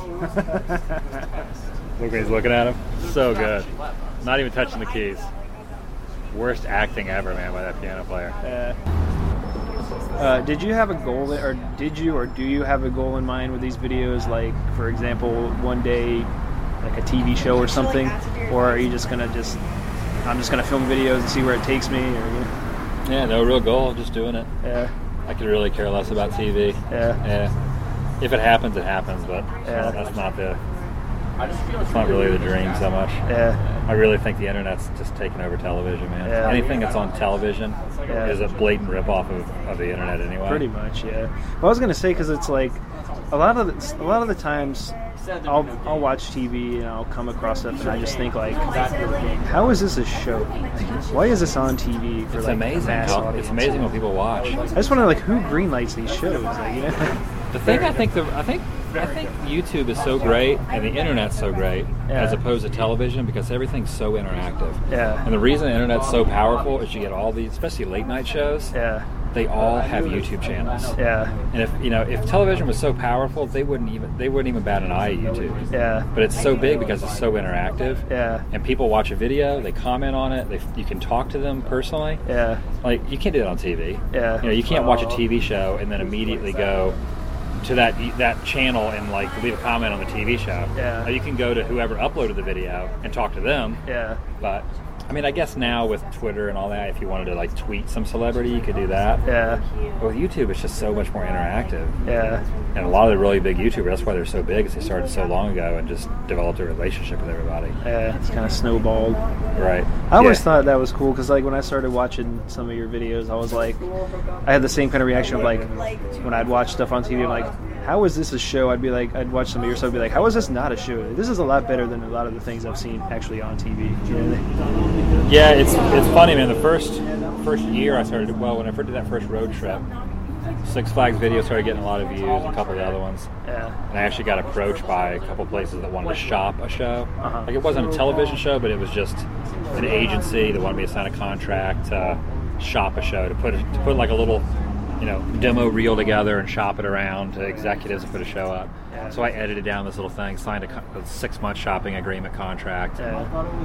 Look, he's looking at him. So good. Not even touching the keys. Worst acting ever, man, by that piano player. Yeah. Uh, did you have a goal, or did you, or do you have a goal in mind with these videos? Like, for example, one day, like a T V show or something, or are you just gonna just, I'm just gonna film videos and see where it takes me? Or, you know? Yeah, no real goal, just doing it. Yeah. I could really care less about T V. Yeah. Yeah. If it happens, it happens, but yeah. that's not the. It's not really the dream so much. Yeah. I really think the internet's just taking over television, man. Yeah. Anything that's on television yeah. is a blatant ripoff of, of the internet anyway. Pretty much, yeah. But I was gonna say, because it's like a lot of the, a lot of the times I'll I'll watch T V and I'll come across stuff and I just think like, how is this a show? Why is this on T V for it's like amazing. a mass How, audience? It's amazing what people watch. I just wonder like who greenlights these shows. Like, you know? The thing I think the I think I think YouTube is so great and the internet's so great yeah. as opposed to television because everything's so interactive. Yeah. And the reason the internet's so powerful is you get all these, especially late night shows. Yeah. They all have YouTube channels. Yeah. And if you know if television was so powerful, they wouldn't even they wouldn't even bat an eye at YouTube. Yeah. But it's so big because it's so interactive. Yeah. And people watch a video, they comment on it, they you can talk to them personally. Yeah. Like you can't do that on T V. Yeah. You know, you can't watch a T V show and then immediately go to that that channel and like leave a comment on the T V show. Yeah. Now, you can go to whoever uploaded the video and talk to them. Yeah. But I mean, I guess now with Twitter and all that, if you wanted to like tweet some celebrity, you could do that. Yeah. But with YouTube, it's just so much more interactive. Yeah. And a lot of the really big YouTubers, that's why they're so big, is they started so long ago and just developed a relationship with everybody. Yeah, it's kind of snowballed. Right. I always yeah. thought that was cool because, like, when I started watching some of your videos, I was like, I had the same kind of reaction of like when I'd watch stuff on T V, I'm like, how is this a show? I'd be like, I'd watch some of your stuff, and be like, how is this not a show? This is a lot better than a lot of the things I've seen actually on T V. You know? Yeah, it's it's funny, man. The first first year I started, well, when I first did that first road trip, Six Flags video started getting a lot of views, and a couple of the other ones. Yeah. And I actually got approached by a couple places that wanted to shop a show. Uh-huh. Like it wasn't a television show, but it was just an agency that wanted me to sign a contract to shop a show, to put a, to put like a little, you know, demo reel together and shop it around to executives and put a show up. Yeah. So I edited down this little thing, signed a, a six-month shopping agreement contract, Yeah.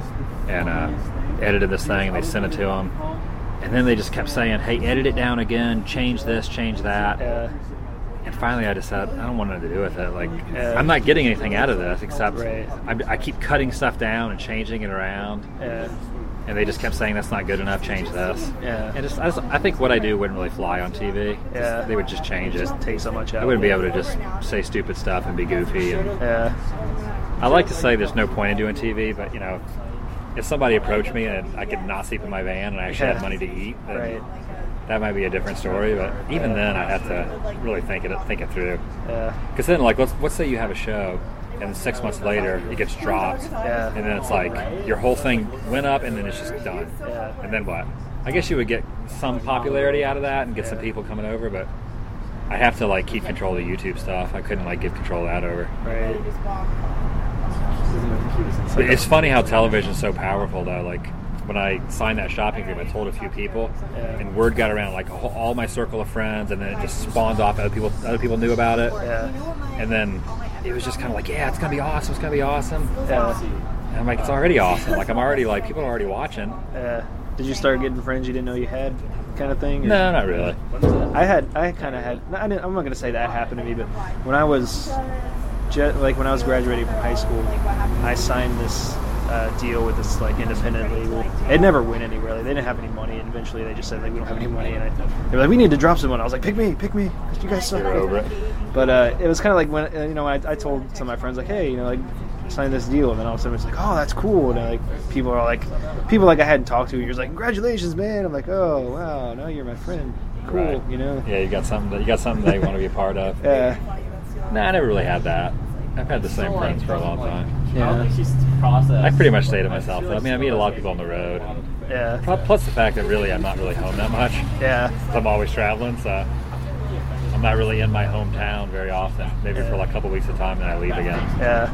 and uh, edited this thing, and they sent it to them. And then they just kept saying, hey, edit it down again, change this, change that. Yeah. And finally I decided I don't want nothing to do with it. Like, Yeah. I'm not getting anything out of this except Right. I, I keep cutting stuff down and changing it around. Yeah. And they just kept saying, that's not good enough, change this. Yeah. And just, I, just, I think what I do wouldn't really fly on T V. Yeah. They would just change it. Just take so much out. I wouldn't be able to just say stupid stuff and be goofy. And Yeah. I like to say there's no point in doing T V, but, you know, if somebody approached me and I could not sleep in my van and I actually Yeah. had money to eat, then Right. that might be a different story. But even then, I have to really think it think it through. Yeah. Because then, like, let's let's say you have a show, and six months later it gets dropped, Yeah. and then it's like your whole thing went up, and then it's just done. Yeah. And then what? I guess you would get some popularity out of that and get some people coming over, but I have to like keep control of the YouTube stuff. I couldn't like give control of that over. Right. It's funny how television's so powerful, though. Like, when I signed that shopping agreement, I told a few people, yeah. and word got around, like all my circle of friends, and then it just spawned off. Other people, other people knew about it, yeah. and then it was just kind of like, yeah, it's gonna be awesome. It's gonna be awesome. Yeah. And I'm like, it's already awesome. Like I'm already like people are already watching. Yeah. Did you start getting friends you didn't know you had, kind of thing? Or? No, not really. I had, I kind of had. I didn't, I'm not gonna say that happened to me, but when I was, like when I was graduating from high school, I signed this uh, deal with this like independent label. It never went anywhere. Like, they didn't have any money, and eventually they just said like we don't have any money, and I, they were like we need to drop someone. I was like pick me, pick me, because you guys suck. You're over it. But uh, it was kind of like when uh, you know I, I told some of my friends like, hey, you know, like sign this deal, and then all of a sudden it's like, oh, that's cool, and like people are like, people like I hadn't talked to, you're just like, congratulations, man. I'm like, oh wow, now you're my friend. Cool, right. You know. Yeah, you got something. That, you got something that you want to be a part of. Yeah. No, nah, I never really had that. I've had the same friends for a long time. Yeah. I pretty much stay to myself. I mean, I meet a lot of people on the road. Yeah. Plus the fact that really I'm not really home that much. Yeah. I'm always traveling, so I'm not really in my hometown very often. Maybe yeah. for like a couple weeks at a time, then I leave again. Yeah.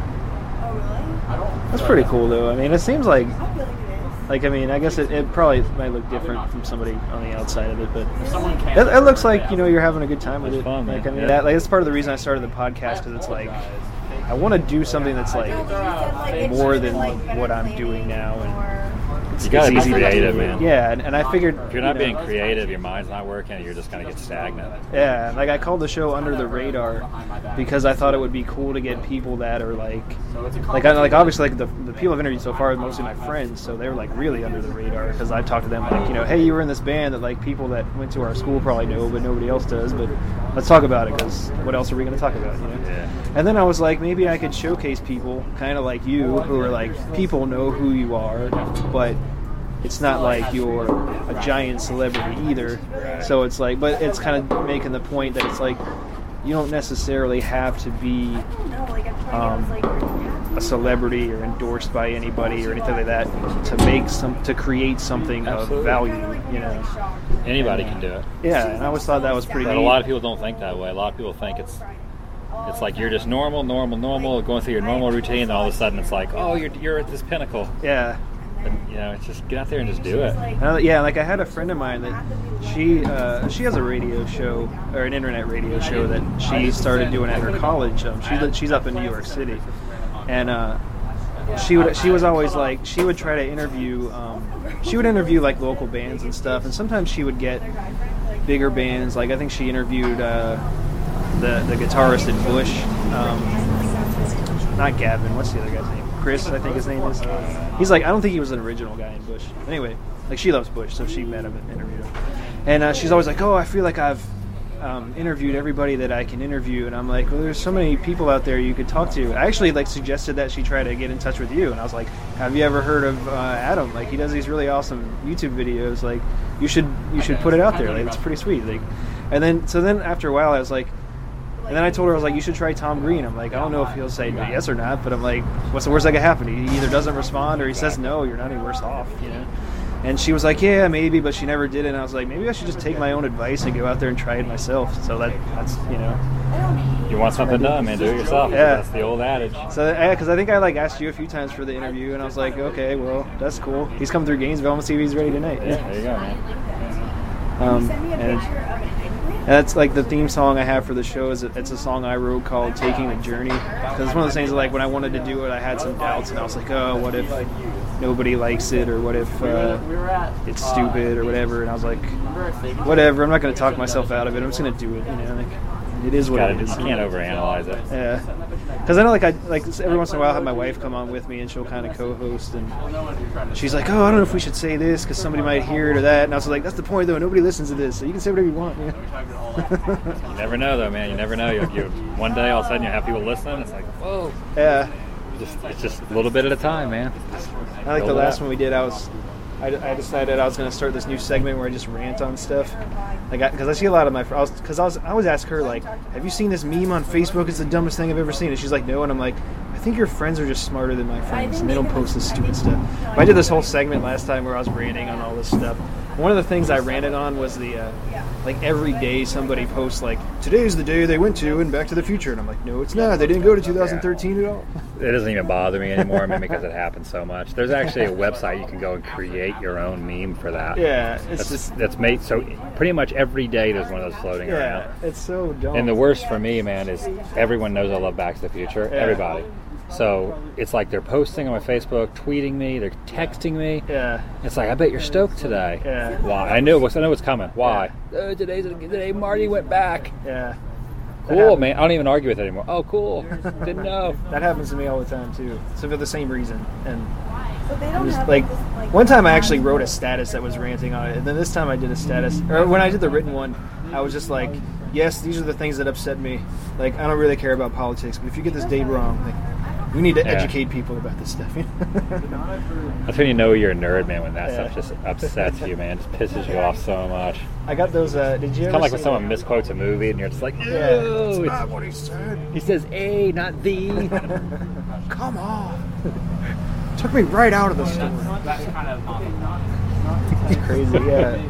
That's pretty cool, though. I mean, it seems like, like I mean, I guess it, it probably might look different from somebody on the outside of it, but it, it looks like, you know, you're having a good time with it's it. Fun, like man. I mean, yeah. that, like that's part of the reason I started the podcast, because it's like I want to do something that's like more than what I'm doing now, and it's, you gotta it's be easy creative, to do. man. Yeah, and, and I figured if you're not you know, being creative, your mind's not working, you're just gonna get stagnant. Yeah, like I called the show Under the Radar because I thought it would be cool to get people that are like, like I like obviously like the the people I've interviewed so far are mostly my friends, so they were like really under the radar because I talked to them like, you know, hey, you were in this band that like people that went to our school probably know, but nobody else does. But let's talk about it, because what else are we going to talk about? You know? Yeah. And then I was like, maybe I could showcase people kind of like you, who are like people know who you are, but it's not like you're a giant celebrity either. So it's like, but it's kind of making the point that it's like you don't necessarily have to be um, a celebrity or endorsed by anybody or anything like that to make some to create something Absolutely. of value. You know, anybody can do it. Yeah, and I always thought that was pretty. But neat. a lot of people don't think that way. A lot of people think it's it's like you're just normal, normal, normal, going through your normal routine, and all of a sudden it's like, oh, you're you're at this pinnacle. Yeah. And, you know, it's just get out there and just do it. And, yeah, like I had a friend of mine that she uh, she has a radio show, or an internet radio show that she started doing at her college. Um, she she's up in New York City, and uh, she would she was always like she would try to interview um, she would interview like local bands and stuff, and sometimes she would get bigger bands. Like I think she interviewed uh, the the guitarist in Bush, um, not Gavin. What's the other guy's name? Chris, I think his name is. He's like, I don't think he was an original guy in Bush. Anyway, like she loves Bush, so she met him and interviewed him. And uh, she's always like, oh, I feel like I've um, interviewed everybody that I can interview. And I'm like, well, there's so many people out there you could talk to. I actually like suggested that she try to get in touch with you. And I was like, have you ever heard of uh, Adam? Like he does these really awesome YouTube videos. Like you should you should put it out there. Like it's pretty sweet. Like, and then so then after a while I was like. And then I told her, I was like, you should try Tom Green. I'm like, I don't know if he'll say yes or not, but I'm like, what's the worst that could happen? He either doesn't respond or he says no, you're not any worse off, you know? And she was like, yeah, maybe, but she never did it. And I was like, maybe I should just take my own advice and go out there and try it myself. So that that's, you know. You want something done, man, do it yourself. Yeah. That's the old adage. So, because I think I like asked you a few times for the interview, and I was like, okay, well, that's cool. He's coming through Gainesville. I'm going to see if he's ready tonight. Yeah, there you go, man. Um, and, And that's like the theme song I have for the show. Is it's a song I wrote called "Taking the Journey." Because it's one of those things that, like when I wanted to do it, I had some doubts, and I was like, "Oh, what if nobody likes it, or what if uh, it's stupid, or whatever?" And I was like, "Whatever. I'm not going to talk myself out of it. I'm just going to do it. You know, like it is what Gotta, it is." You can't overanalyze it. Yeah. Because I know, like, I like every once in a while, I have my wife come on with me, and she'll kind of co-host, and she's like, "Oh, I don't know if we should say this because somebody might hear it or that." And I was like, "That's the point, though. Nobody listens to this, so you can say whatever you want." You know? You never know, though, man. You never know. You, you one day, all of a sudden, you have people listening. It's like, whoa. Yeah. Just, it's just a little bit at a time, man. Just I like the last one we did. I was, I, I decided I was going to start this new segment where I just rant on stuff. Like, because I, I see a lot of my friends. Because I was, I always ask her, like, "Have you seen this meme on Facebook? It's the dumbest thing I've ever seen." And she's like, "No." And I'm like, "I think your friends are just smarter than my friends, and they don't post this stupid stuff." But I did this whole segment last time where I was ranting on all this stuff, one of the things I ranted on was the, uh, like, every day somebody posts, like, today's the day they went to in Back to the Future. And I'm like, no, it's not. They didn't go to two thousand thirteen yeah. at all. It doesn't even bother me anymore, I mean, because it happens so much. There's actually a website you can go and create your own meme for that. Yeah. It's that's, just... That's made, so pretty much every day there's one of those floating yeah, around. Yeah, it's so dumb. And the worst for me, man, is everyone knows I love Back to the Future. Yeah. Everybody. So it's like they're posting on my Facebook, tweeting me, they're texting me. Yeah. It's like, I bet you're stoked today. Yeah. Why? I knew what's I know what's coming. Why? Yeah. Oh, today's the day Marty went back. Yeah. Cool, man. I don't even argue with it anymore. Oh, cool. Didn't know. That happens to me all the time too. So for the same reason. And So they don't just, have like, this, like one time I actually wrote a status that was ranting on it, and then this time I did a status, or when I did the written one, I was just like, yes, these are the things that upset me. Like, I don't really care about politics, but if you get this date wrong, like, we need to yeah. educate people about this stuff. That's when you know you're a nerd, man, when that yeah. stuff just upsets you, man. It just pisses you off so much. I got those, uh, did you ever Kind of like see when someone that? misquotes a movie, and you're just like, no, Yeah, it's not what he said. He says A, not the. Come on. Took me right out of the story. It's crazy, yeah.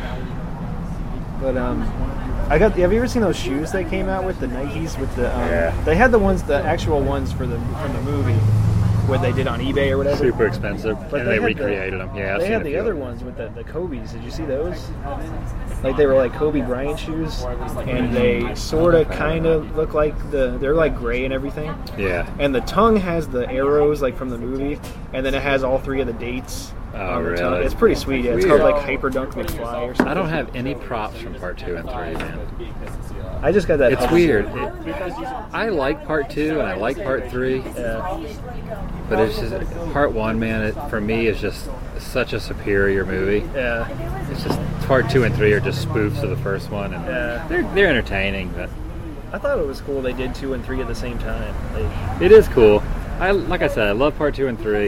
But, um... I got. Have you ever seen those shoes they came out with, the Nikes with the? Um, yeah. They had the ones, the actual ones for the from the movie, what they did on eBay or whatever. Super expensive, But and they they, had recreated the, them. Yeah, I've they seen had a the few. other ones with the the Kobe's. Did you see those? Like they were like Kobe Bryant shoes, and they sort of kind of look like the. They're like gray and everything. Yeah. And the tongue has the arrows like from the movie, and then it has all three of the dates. Oh, on the really? tongue. It's pretty sweet. Yeah, it's Weird. called like Hyperdunk McFly or something. I don't have any props from part two and three, man. I just got that. It's Hubs. weird. It, I like part two and I like part three, Yeah. but it's just part one, man. It, for me, is just such a superior movie. Yeah. It's just part two and three are just spoofs of the first one, and Yeah. they're they're entertaining. But I thought it was cool they did two and three at the same time. Like, it is cool. I like I said, I love part two and three.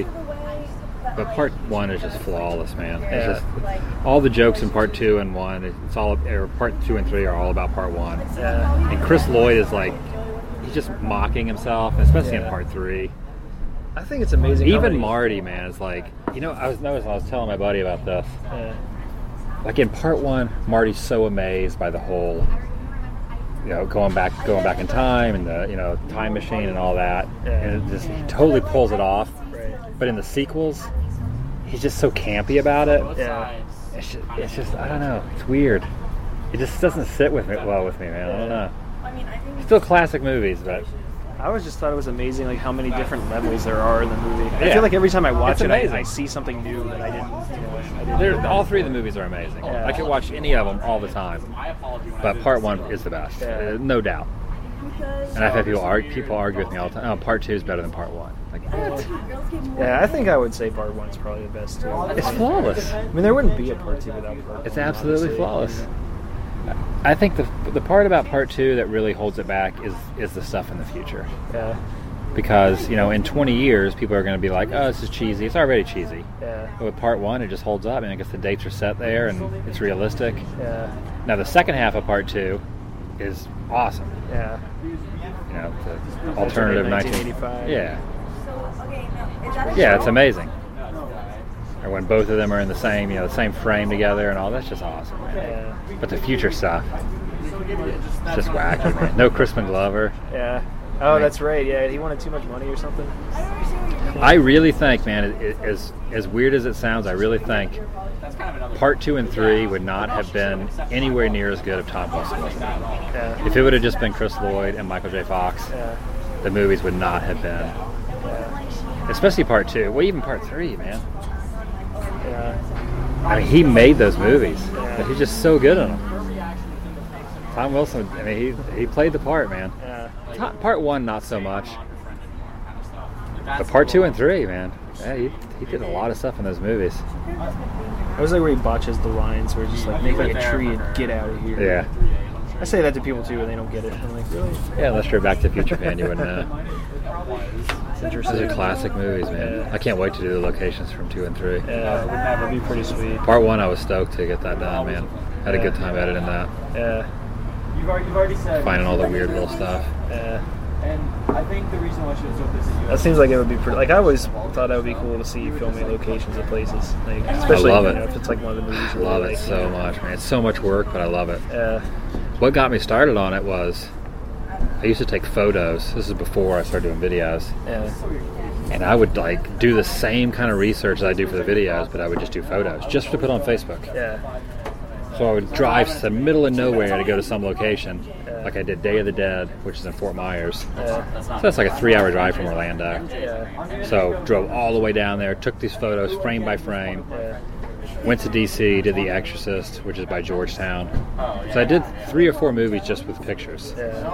But part one is just flawless, man. It's Yeah. just all the jokes in part two and one. It's all, or part two and three are all about part one. yeah. And Chris Lloyd is like, he's just mocking himself, especially Yeah. in part three. I think it's amazing. how Even many- Marty, man, is like, you know, I was noticing, I was telling my buddy about this. Yeah. Like in part one, Marty's so amazed by the whole, you know, going back, going back in time and the, you know, time machine and all that, Yeah. and it just he totally pulls it off. Right. But in the sequels, he's just so campy about it. Yeah. It's just, it's just, I don't know. It's weird. It just doesn't sit with me well with me, man. I don't know. I mean, I think Still classic movies, but I always just thought it was amazing, like how many different levels there are in the movie. I Yeah. feel like every time I watch It's it, I, amazing. I see something new that I didn't. You know, I didn't they're, all three of the movies are amazing. Yeah. I could watch any of them all the time. But part one is the best, Yeah. uh, no doubt. because And I've had people argue, people argue with me all the time. Oh, part two is better than part one. Like, what? girls get more. Yeah, I think I would say part one's probably the best too. It's flawless. I mean, there wouldn't be a part two without part one. It's absolutely honestly. flawless. I think the the part about part two that really holds it back is is the stuff in the future. Yeah. Because, you know, in twenty years, people are going to be like, oh, this is cheesy. It's already cheesy. Yeah. But with part one, it just holds up. And I guess the dates are set there and it's realistic. Yeah. Now, the second half of part two is awesome. Yeah. You know, the alternative nineteen nineteen eighty-five. Yeah. So, okay, now, is that a Yeah, show? it's amazing. Or when both of them are in the same, you know, the same frame together and all. That's just awesome, man. Yeah. But the future stuff, it's just wacky, man. No Crispin Glover. Yeah. Oh, that's right. Yeah, he wanted too much money or something. I don't understand what you're I really think, man, it, it, as as weird as it sounds, I really think part two and three would not have been anywhere near as good if Tom Wilson wasn't in it. Yeah. If it would have just been Chris Lloyd and Michael J. Fox, Yeah. the movies would not have been. Yeah. Especially part two. Well, even part three, man. Yeah. I mean, he made those movies. Yeah. But he's just so good in them. Tom Wilson, I mean, he he played the part, man. Yeah. Top, part one, not so much. But part two and three, man. Yeah, he, he did a lot of stuff in those movies. I was like where he botches the lines where it's just like make like a tree and get out of here. Yeah. I say that to people too and they don't get it. I'm like, really? Yeah, unless you're a Back to the Future fan, you wouldn't know. It's Those interesting. are classic movies, man. Yeah. I can't wait to do the locations from two and three. Yeah, it'd be pretty sweet. Part one, I was stoked to get that done, man. Had a good time editing that. Yeah. Finding all the weird little stuff. Yeah. And I think the reason why she was so busy. That seems like it would be pretty. Like I always thought that would be cool to see you filming locations of places. Like especially love you it. know, if it's like one of the movies. I you love really it like, so you know. much, man. It's so much work, but I love it. Yeah. What got me started on it was I used to take photos. This is before I started doing videos. Yeah. And I would like do the same kind of research that I do for the videos, but I would just do photos just to put on Facebook. Yeah. So I would drive to the middle of nowhere to go to some location, Yeah. like I did Day of the Dead, which is in Fort Myers. Yeah. So that's like a three-hour drive from Orlando. Yeah. So drove all the way down there, took these photos frame by frame, Yeah. went to D C, did The Exorcist, which is by Georgetown. So I did three or four movies just with pictures.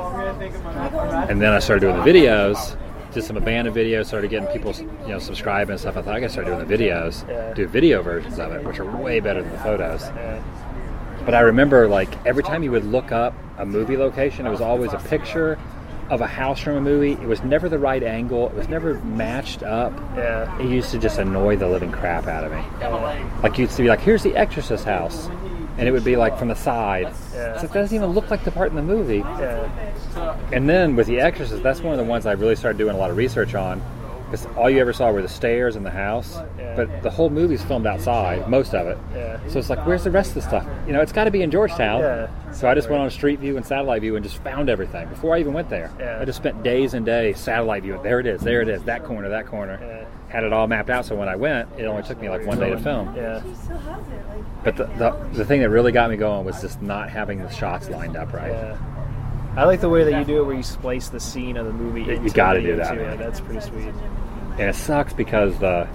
Yeah. And then I started doing the videos, did some abandoned videos, started getting people, you know, subscribing and stuff. I thought I gotta start doing the videos, Yeah. do video versions of it, which are way better than the photos. Yeah. But I remember, like, every time you would look up a movie location, it was always a picture of a house from a movie. It was never the right angle. It was never matched up. Yeah. It used to just annoy the living crap out of me. Like, you'd be like, here's the Exorcist house. And it would be, like, from the side. Yeah. It's like, that doesn't even look like the part in the movie. Yeah. And then with The Exorcist, that's one of the ones I really started doing a lot of research on. Because all you ever saw were the stairs in the house. Yeah. But the whole movie's filmed outside, most of it. Yeah. So it's like, where's the rest of the stuff? You know, it's got to be in Georgetown. Yeah. So I just went on Street View and Satellite View and just found everything before I even went there. Yeah. I just spent days and days Satellite View. There it is, there it is, that corner, that corner. Yeah. Had it all mapped out, so when I went, it only took me like one day to film. Yeah. She still has it. Like, But the, the, the thing that really got me going was just not having the shots lined up right. Yeah. I like the way that you do it where you splice the scene of the movie You into gotta the do video, that, too. man. Yeah, that's pretty sweet. And it sucks because the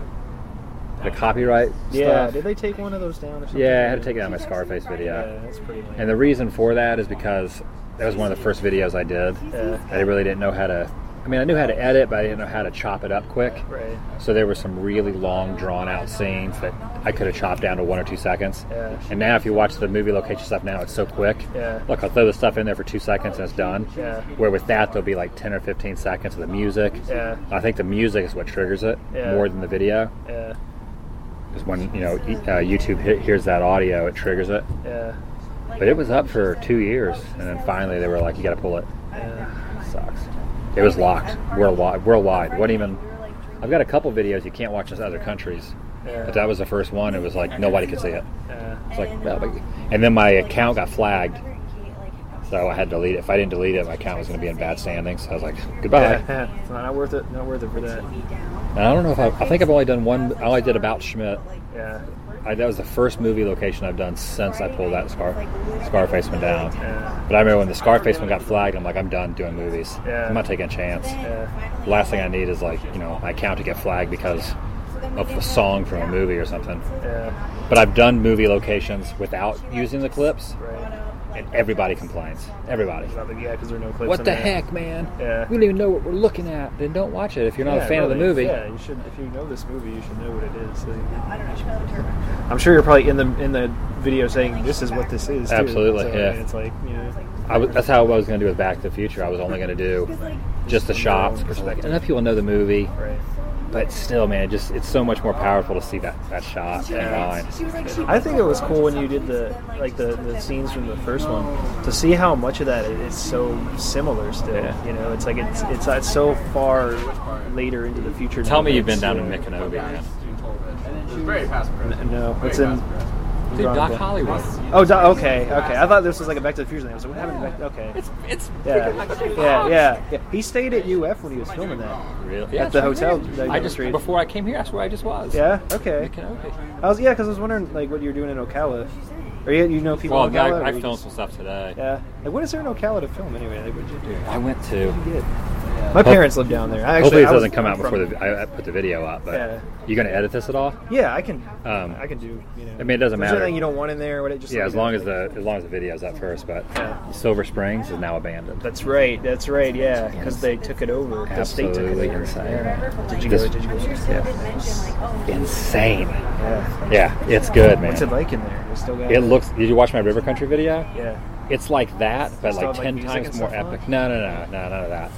the copyright Yeah, stuff. did they take one of those down or something? Yeah, I had to take it out of my Scarface video. Yeah, that's pretty lame. And the reason for that is because that was one of the first videos I did. Yeah. I really didn't know how to. I mean, I knew how to edit, but I didn't know how to chop it up quick. Right. So there were some really long, drawn-out scenes that I could have chopped down to one or two seconds. Yeah. And now, if you watch the movie location stuff now, it's so quick. Yeah. Look, I'll throw the stuff in there for two seconds and it's done. Yeah. Where with that, there'll be like ten or fifteen seconds of the music. Yeah. I think the music is what triggers it Yeah. more than the video. Yeah. Because when you know e- uh, YouTube he- hears that audio, it triggers it. Yeah. But it was up for two years, and then finally they were like, "You got to pull it." Yeah. Sucks. It was locked worldwide. Worldwide. What even? I've got a couple videos you can't watch in other countries, Yeah. but that was the first one. It was like nobody could see it. Yeah. It's like, well, but- and then my account got flagged, so I had to delete it. If I didn't delete it, my account was going to be in bad standing. So I was like, goodbye. Yeah. It's not worth it. Not worth it for that. And I don't know if I, I think I've only done one. I only did About Schmidt. Yeah. I, that was the first movie location I've done since I pulled that Scar, Scarface one down. Yeah. But I remember when the Scarface one got flagged, I'm like, I'm done doing movies. Yeah. I'm not taking a chance. Yeah. The last thing I need is like, you know, my account to get flagged because of a song from a movie or something. Yeah. But I've done movie locations without using the clips, Right. and everybody complains. Everybody. Yeah, because there are no clips. What in the there. heck, man? Yeah. We don't even know what we're looking at. Then don't watch it if you're not Yeah, a fan of the really. movie. Yeah, you should. If you know this movie, you should know what it is. So you- I'm sure you're probably in the in the video saying this is what this is. Too. Absolutely, So, I yeah. mean, it's like you know. I was, that's how I was going to do with Back to the Future. I was only going to do just the shots. Because like, enough people know the movie, Right. but still, man, it just it's so much more powerful to see that, that shot in line. I think it was cool when you did the like the, the scenes from the first one to see how much of that is so similar still. Yeah. You know, it's like it's it's, it's so far later into the future. Tell now me you've that been it's, down uh, in Micanopy, man. She's very passive. N- No, it's in. Dude, Doc Hollywood. Oh, Do- okay, okay. I thought this was like a Back to the Future thing. I was like, what happened to Back? Okay. It's it's Yeah, yeah, yeah, yeah. He stayed at U F when he was filming that. really At the hotel that I you just rented. before I came here, that's where I just was. Yeah. Okay. Micanopy. I was yeah, because I was wondering like what you're doing in Ocala. Or you, you know people Well, in Ocala? I, or I you filmed just- some stuff today. Yeah. Like, what is there in Ocala to film anyway? Like, what did you do? I went to. You did. My parents live down there. I actually, Hopefully, this I was doesn't come out from- before the I, I put the video up. But Yeah. you gonna edit this at all? Yeah, I can. Um, I can do. You know. I mean, it doesn't Is there matter. anything you don't want in there? What it just Yeah, like, as long as the as long as the video's up first. But Yeah. Silver Springs is now abandoned. That's right. That's right. Yeah, because they took it over. The state took it Absolutely over. insane. Yeah. Did you This- go? Did you go? Yeah. Insane. Yeah. Yeah, it's good, man. What's it like in there? We still got It looks. Did you watch my River Country video? Yeah. It's like that, but Still like have, like, ten music times and more stuff on epic. it? No, no, no, no, none of that.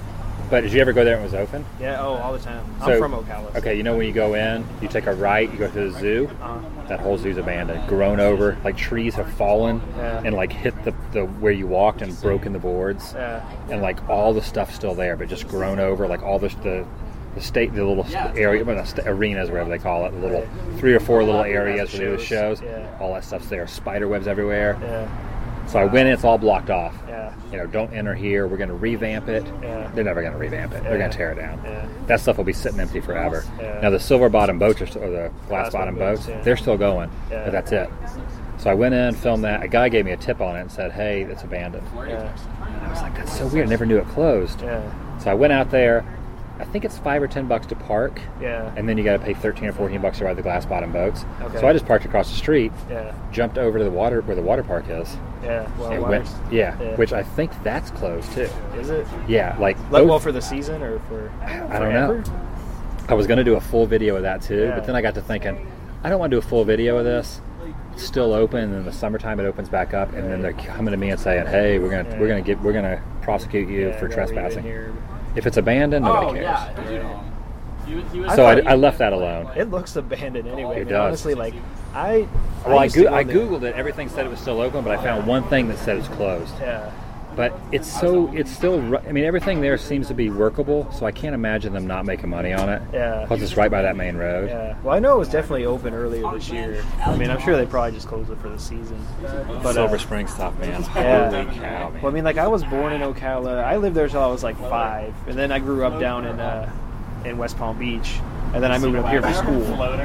But did you ever go there when it was open? Yeah, oh, all the time. So- I'm from Ocala. so- Okay, you know when you go in, you take a right, you go to the zoo. Uh, That whole zoo's abandoned, grown over. Like trees have fallen Yeah. and like hit the, the where you walked and broken the boards, yeah, and like all the stuff's still there, but just grown over. Like all the the, the state, the little st- area, well, not st- arenas, whatever they call it, the little three or four little areas where they do the shows. Shows, yeah. All that stuff's there. Spider webs everywhere. yeah, So I went in, it's all blocked off. yeah, You know, don't enter here. We're going to revamp it. Yeah. They're never going to revamp it. They're Yeah. going to tear it down. Yeah. That stuff will be sitting empty forever. Yeah. Now the silver bottom boats are st- or the glass Glass bottom bottom boats, boats, yeah. they're still going. Yeah. But that's it. So I went in, filmed that. A guy gave me a tip on it and said, "Hey, it's abandoned." yeah, I was like, "That's so weird. I never knew it closed." yeah, So I went out there. I think it's five or ten bucks to park, yeah, and then you got to pay thirteen or fourteen bucks to ride the glass bottom boats. Okay. So I just parked across the street, yeah, jumped over to the water where the water park is, yeah. Well, and waters. went. Yeah, Yeah. which I think that's closed too. Is it? Yeah, like Like, both- well, for the season or for? I don't know. forever? I was going to do a full video of that too, Yeah. but then I got to thinking, I don't want to do a full video of this. It's still open, and in the summertime it opens back up, and then they're coming to me and saying, "Hey, we're gonna Yeah. we're gonna get we're gonna prosecute you Yeah, for gotta leave it trespassing." here. If it's abandoned, nobody Oh, cares. yeah. dude. He, he was So I, thought- I left that alone. It looks abandoned anyway. It I mean, does. Honestly, like I. Well, I, used to go- go I there. googled it. Everything said it was still open, but I found one thing that said it's closed. Yeah, But it's so it's still. ru- I mean, everything there seems to be workable, so I can't imagine them not making money on it. Yeah. Plus, it's right by that main road. yeah. Well, I know it was definitely open earlier this year. I mean, I'm sure they probably just closed it for the season. But Silver uh, Spring stuff, man. Yeah. Holy cow, man. Well, I mean, like I was born in Ocala. I lived there till I was like five, and then I grew up down in uh, in West Palm Beach, and then I moved up here for school.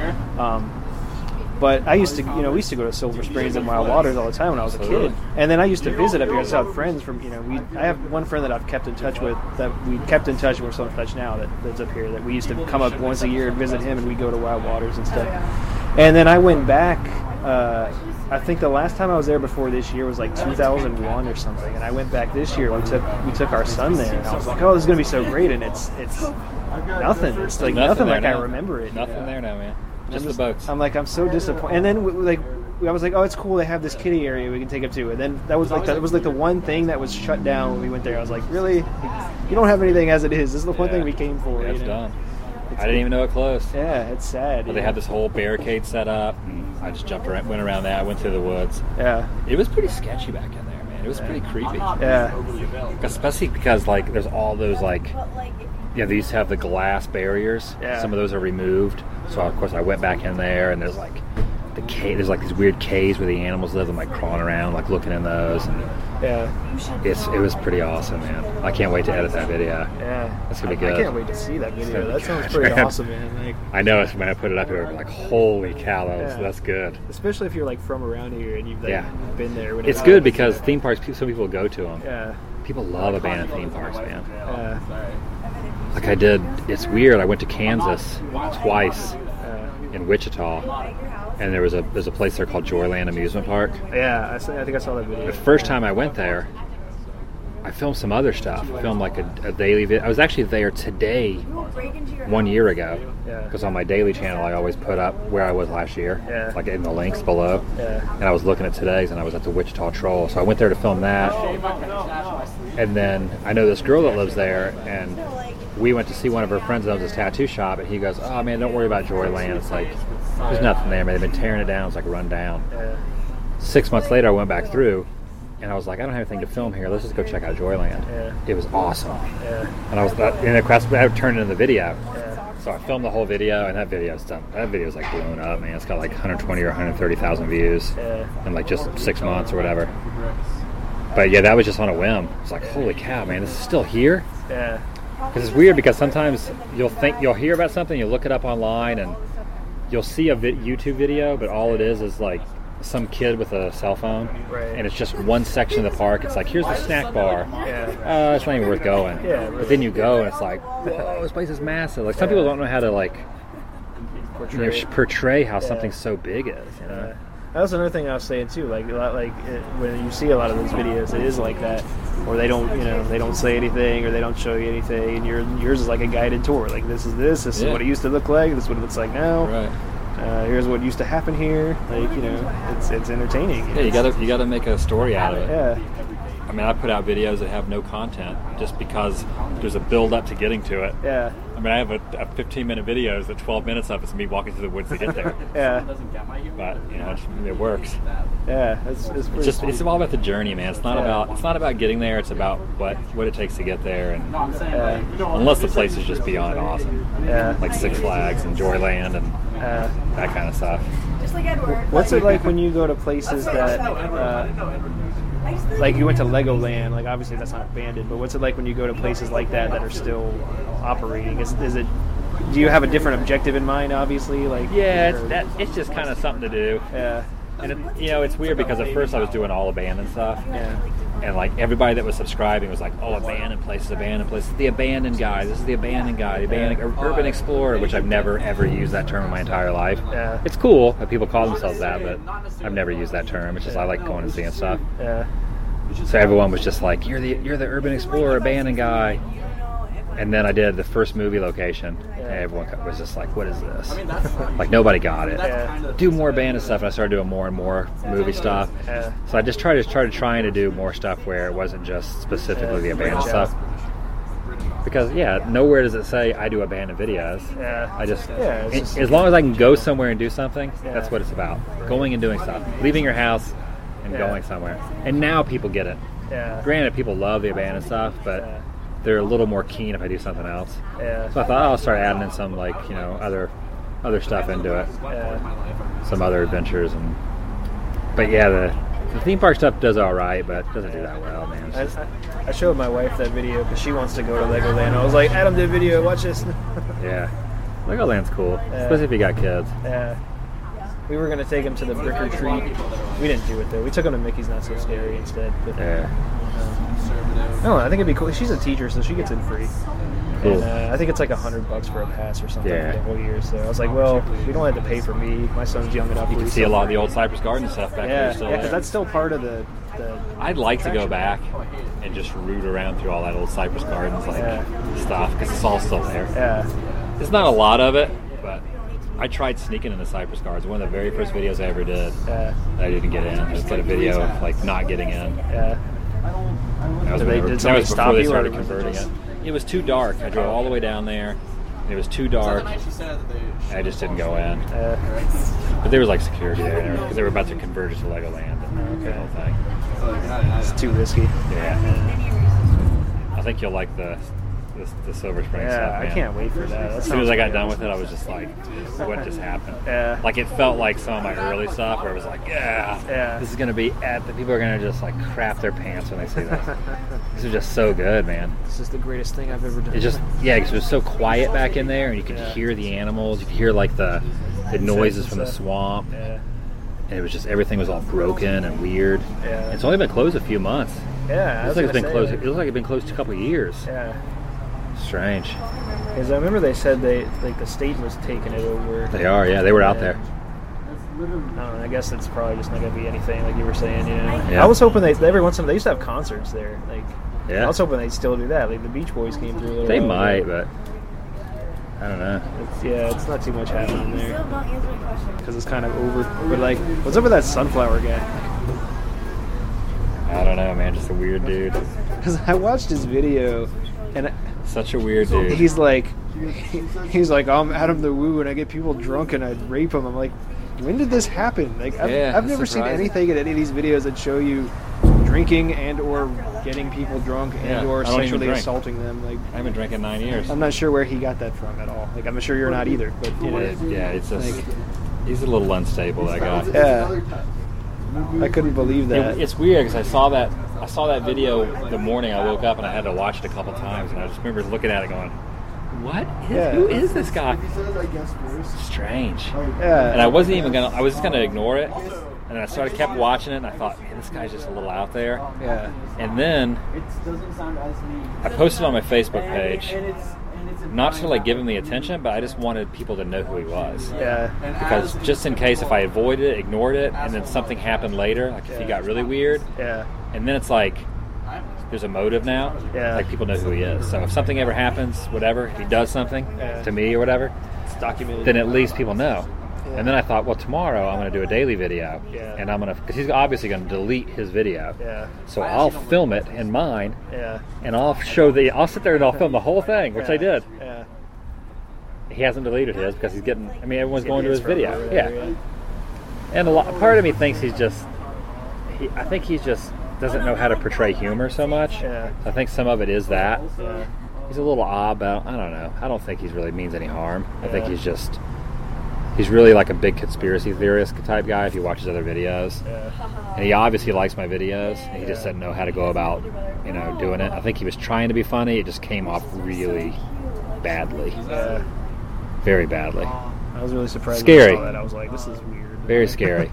Um, but I used to, you know, we used to go to Silver Springs and Wild Waters all the time when I was a kid, and then I used to visit up here. I still have friends from, you know, we. I have one friend that I've kept in touch with that we kept in touch and we're still in touch now that lives up here. That we used to come up once a year and visit him, and we go to Wild Waters and stuff. And then I went back. Uh, I think the last time I was there before this year was like two thousand one or something, and I went back this year. We took we took our son there, and I was like, "Oh, this is gonna be so great!" And it's it's nothing. It's like nothing, there like I now. remember it. Nothing you know? there now, man. I'm Just the just- boats. I'm like, I'm so disappointed. And then we- like, I was like, oh, it's cool. They have this kiddie area we can take up to. And then that was like that was like the one thing that was shut down when we went there. I was like, really? You don't have anything as it is. This is the one Yeah. thing we came for. Yeah, you it's know? done. I didn't even know it closed. Yeah, it's sad. But they yeah. had this whole barricade set up. And I just jumped around, went around that. I went through the woods. Yeah, It was pretty sketchy back in there, man. It was pretty creepy. yeah, Especially because like there's all those like But like, yeah, they used to have the glass barriers. Yeah. Some of those are removed. So of course I went back in there, and there's like the cave. There's like these weird caves where the animals live. I'm like crawling around, like looking in those. And yeah, it's it was pretty awesome, man. I can't wait to edit that video. yeah. That's gonna be I- good. I can't wait to see that video. gonna be That sounds good, pretty man. awesome, man. Like, I know it's when I put it up here, I'm like, holy cow, that was, Yeah. that's good. especially if you're like from around here and you've like, Yeah. been there. When It's it- good because theme parks, pe- some people go to them. Yeah, People love abandoned theme parks, man. yeah, Like I did, it's weird. I went to Kansas twice yeah. in Wichita, and there was a there's a place there called Joyland Amusement Park. Yeah, I, saw, I think I saw that video. The first time I went there, I filmed some other stuff. I filmed like a, a daily video. I was actually there today, break into your one year ago, Yeah. because on my daily channel I always put up where I was last year, Yeah. like in the links below. Yeah. And I was looking at today's, and I was at the Wichita Troll, so I went there to film that. And then I know this girl that lives there, and we went to see one of her friends that owns this tattoo shop, and he goes, "Oh man, don't worry about Joyland. It's like there's nothing there, man. They've been tearing it down. It's like run down." Yeah. Six months later, I went back through, and I was like, "I don't have anything to film here. Let's just go check out Joyland." Yeah. It was awesome, Yeah. and I was, and of course, I turned it into the video. Yeah. So I filmed the whole video, and that video's done. That video's like blown up, man. It's got like one hundred twenty or one hundred thirty thousand views Yeah. in like just six months or whatever. But yeah, that was just on a whim. It's like, holy cow, man, this is still here. Yeah. Because it's weird because sometimes you'll think you'll hear about something, you'll look it up online, and you'll see a vi- YouTube video, but all it is is like some kid with a cell phone, Right. and it's just one section of the park. It's like, here's the snack bar. Yeah. Uh, it's not even worth going. Yeah, But then you go, and it's like, whoa, this place is massive. Like some people don't know how to like you know, sh- portray how something so big is. You know? Yeah. That was another thing I was saying too. Like, a lot, like it, when you see a lot of those videos, it is like that, or they don't, you know, they don't say anything, or they don't show you anything, and your yours is like a guided tour. Like, this is this, this Yeah. is what it used to look like, this is what it looks like now. Right. Uh, here's what used to happen here. Like, you know, it's it's entertaining. Yeah, you gotta you gotta make a story out of it. Yeah. I mean, I put out videos that have no content just because there's a build up to getting to it. Yeah. I mean, I have a, a fifteen minute videos that twelve minutes of it's me walking through the woods to get there. Yeah. But you know, it's, it works. Yeah, it's it's, It's just it's all about the journey, man. It's not Yeah. about it's not about getting there. It's about what what it takes to get there, and Yeah. unless the place is just beyond awesome, Yeah. like Six Flags and Joyland and Uh, that kind of stuff. Just like Edward. what's it like when you go to places that, uh, like you went to Legoland? Like obviously that's not abandoned, but what's it like when you go to places like that that are still operating? Is is it? Do you have a different objective in mind? Obviously, like Yeah, it's or- that it's just kind of something to do. Yeah. And it, you know, it's weird because at first I was doing all abandoned stuff, Yeah. and like everybody that was subscribing was like, "Oh, abandoned places, abandoned places, the abandoned guy. This is the abandoned guy, the abandoned ur- urban explorer," which I've never ever used that term in my entire life. Yeah. It's cool that people call themselves that, but I've never used that term. It's just I like going and seeing stuff. Yeah. So everyone was just like, "You're the you're the urban explorer, abandoned guy." And then I did the first movie location, and everyone was just like, "What is this?" Like nobody got it. Yeah. Do more abandoned stuff, and I started doing more and more movie stuff. Yeah. So I just tried to started trying to do more stuff where it wasn't just specifically the abandoned branch out. stuff. Because yeah, nowhere does it say I do abandoned videos. Yeah. I just, Yeah, it's a- just- as long as I can go somewhere and do something, Yeah. that's what it's about. Going and doing stuff, leaving your house and Yeah. going somewhere. And now people get it. Yeah. Granted, people love the abandoned stuff, but Yeah. they're a little more keen if I do something else. Yeah. So I thought I'll start adding in some like you know other other stuff into it, Yeah. some other adventures and. But yeah, the, the theme park stuff does all right, but it doesn't do that well, man. It's I, just- I, I showed my wife that video because she wants to go to Legoland. I was like, Adam did a video. Watch this. yeah, Legoland's cool, Yeah. especially if you got kids. Yeah. We were gonna take him to the Brick or Treat. We didn't do it though. We took him to Mickey's Not So Scary instead. But, Yeah, no, I think it'd be cool. She's a teacher, so she gets in free. cool. And, uh, I think it's like a hundred bucks for a pass or something Yeah. for the whole year. So I was like, well, we don't have to pay for me. My son's young enough. You can see a lot of the old Cypress Garden stuff back Yeah, there yeah, still because there. that's still part of the. the I'd like to go attraction. back and just root around through all that old Cypress Gardens like Yeah. stuff because it's all still there. Yeah. It's not a lot of it, but I tried sneaking in the Cypress Gardens. One of the very first videos I ever did. Yeah. I didn't get in. I just did a video of like not getting in. Yeah. That was, Did they- whenever- did that somebody was stop before they you, or started was it converting just- it. It was too dark. I drove all the way down there. And it was too dark. I just didn't go in. Uh, But there was like security there because they were about to convert it to Legoland and the whole thing. it's too risky. Yeah. I think you'll like the the, the Silver Spring Yeah, stuff, I man. can't wait for that. that As soon as I got done with it, I was just like, what just happened? Yeah. Like it felt like some of my early stuff where it was like, yeah, Yeah. this is going to be at the people are going to just like crap their pants when they see this. This is just so good, man. This is the greatest thing I've ever done. It just, yeah, because it was so quiet back in there and you could Yeah. hear the animals, you could hear like the, the noises from the stuff. swamp. Yeah. And it was just, everything was all broken and weird. Yeah. It's only been closed a few months. Yeah. I It was looks like it's gonna been say, closed, like- it looks like it's been closed a couple of years. Yeah. Strange. Because I remember they said they like the state was taking it over. They are, yeah, they were out Yeah. there. I don't know. I guess it's probably just not gonna be anything like you were saying. You know. Yeah. I was hoping they every once in a while they used to have concerts there. Like. Yeah. I was hoping they'd still do that. Like the Beach Boys came through. A little They while might, ago. but I don't know. It's, yeah, it's not too much happening there. Still don't answer my question. Because it's kind of over. But like, what's up with that Sunflower guy? I don't know, man. Just a weird dude. Because I watched his video, and Such a weird dude. he's like, he's like, I'm Adam the Woo, and I get people drunk and I rape them. I'm like, when did this happen? Like, I've, Yeah, I've that's never seen surprising. anything in any of these videos that show you drinking and or getting people drunk Yeah, and or I don't even sexually drink. assaulting them. Like, I haven't drank in nine years. I'm not sure where he got that from at all. Like, I'm sure you're not either. But you know, It- yeah, it's just Like- he's a little unstable. That guy. yeah, I couldn't believe that. It, it's weird because I saw that I saw that video the morning I woke up and I had to watch it a couple times and I just remember looking at it going, "What? Is, Yeah. Who is this guy?" Strange. yeah, And I wasn't even gonna. I was just gonna ignore it. And I started kept watching it and I thought, man, this guy's just a little out there. yeah, And then I posted on my Facebook page, not to like give him the attention, but I just wanted people to know who he was. yeah, Because just in case if I avoided it, ignored it, and then something happened later, like if he got really weird, yeah, and then it's like there's a motive now. Yeah. Like people know who he is. So if something ever happens, whatever, if he does something Yeah. to me or whatever, it's documented. then at least people know. Yeah. And then I thought, well, tomorrow I'm going to do a daily video. Yeah. And I'm going to, because he's obviously going to delete his video. Yeah. So I'll film it in mine. Yeah. And I'll show the, I'll sit there and I'll film the whole thing, which yeah. I did. Yeah. He hasn't deleted his because he's getting, I mean, everyone's He's going to his getting video. his Yeah. yeah. And a lot, part of me thinks he's just, he, I think he's just doesn't know how to portray humor so much. Yeah. I think some of it is that. Yeah. He's a little odd, but I don't know. I don't think he really means any harm. I think Yeah. he's just, he's really like a big conspiracy theorist type guy if he watches other videos. Yeah. And he obviously likes my videos, and he just Yeah. doesn't know how to go about, you know, doing it. I think he was trying to be funny. It just came off really badly. Yeah. Very badly. I was really surprised Scary. when I saw that. I was like, this is weird. Very scary.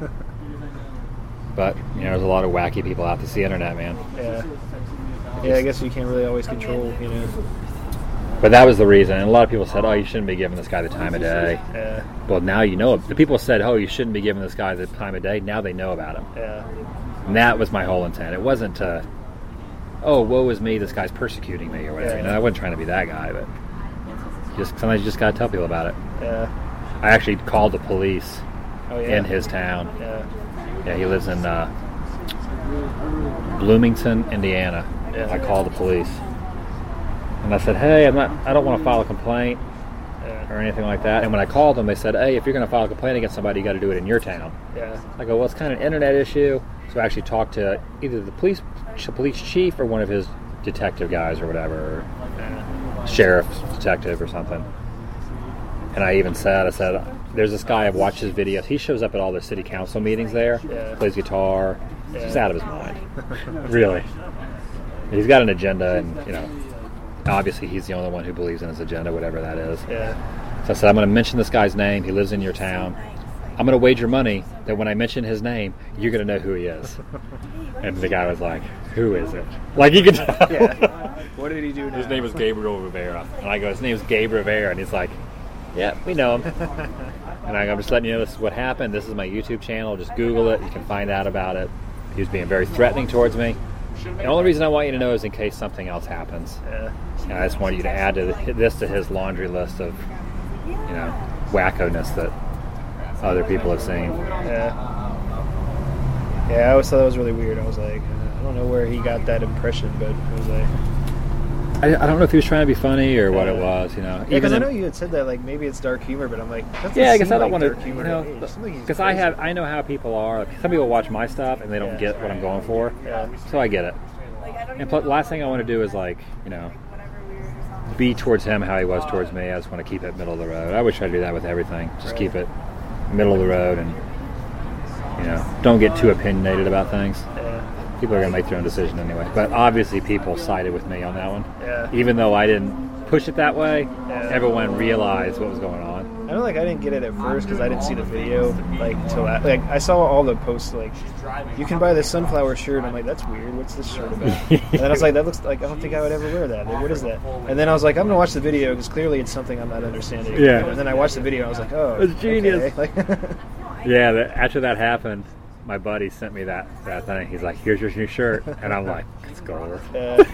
But, you know, there's a lot of wacky people out to the internet, man. Yeah. Yeah, I guess you can't really always control, you know. But that was the reason. And a lot of people said, oh, you shouldn't be giving this guy the time of day. Yeah. Well, now you know. The people said, oh, you shouldn't be giving this guy the time of day. Now they know about him. Yeah. And that was my whole intent. It wasn't to, oh, woe is me, this guy's persecuting me or whatever. Yeah. You know, I wasn't trying to be that guy, but just sometimes you just got to tell people about it. Yeah. I actually called the police Oh, yeah. in his town. Yeah. Yeah, he lives in uh, Bloomington, Indiana. Yeah. I called the police. And I said, hey, I'm not, I don't want to file a complaint Yeah. or anything like that. And when I called them, they said, hey, if you're going to file a complaint against somebody, you got to do it in your town. Yeah. I go, well, it's kind of an internet issue. So I actually talked to either the police police chief or one of his detective guys or whatever, or Yeah. sheriff detective or something. And I even said, I said, there's this guy, I've watched his videos. He shows up at all the city council meetings there, Yeah. plays guitar. Yeah. He's out of his mind. Really. He's got an agenda, and, you know, obviously he's the only one who believes in his agenda, whatever that is. Yeah. So I said, I'm going to mention this guy's name. He lives in your town. I'm going to wager money that when I mention his name, you're going to know who he is. And the guy was like, who is it? Like, you could tell. Yeah. What did he do now? His name was Gabriel Rivera. And I go, his name is Gabe Rivera. And he's like, yeah, we know him. And I go, I'm just letting you know this is what happened. This is my YouTube channel. Just Google it. You can find out about it. He was being very threatening towards me. The only reason I want you to know is in case something else happens. Yeah. And I just want you to add to the, this to his laundry list of, you know, wacko-ness that other people have seen. Yeah. Yeah, I always thought that was really weird. I was like, uh, I don't know where he got that impression, but it was like... I, I don't know if he was trying to be funny or what it was, you know. Yeah, because I in- know you had said that, like, maybe it's dark humor, but I'm like, that doesn't Yeah, I guess seem I don't like want to, dark humor you know, to me. It seems like he's because I crazy. have, I know how people are. Some people watch my stuff and they don't Yeah. get what I'm going for, Yeah. so I get it. And plus, the last thing I want to do is like, you know, be towards him how he was towards me. I just want to keep it middle of the road. I would try to do that with everything. Just Right. keep it middle of the road, and you know, don't get too opinionated about things. Yeah. People are going to make their own decision anyway. But obviously, people sided with me on that one. Yeah. Even though I didn't push it that way, Yeah. everyone realized what was going on. I know, like, I didn't get it at first because I didn't see the video, like, till I, like, I saw all the posts, like, you can buy this sunflower shirt. I'm like, that's weird. What's this shirt about? And then I was like, that looks like, I don't think I would ever wear that. Like, what is that? And then I was like, I'm going to watch the video because clearly it's something I'm not understanding. Yeah. And then I watched the video and I was like, oh. It's genius. Okay. Like, Yeah, the, after that happened, my buddy sent me that, that thing. He's like, here's your new shirt. And I'm like, it's gold. uh,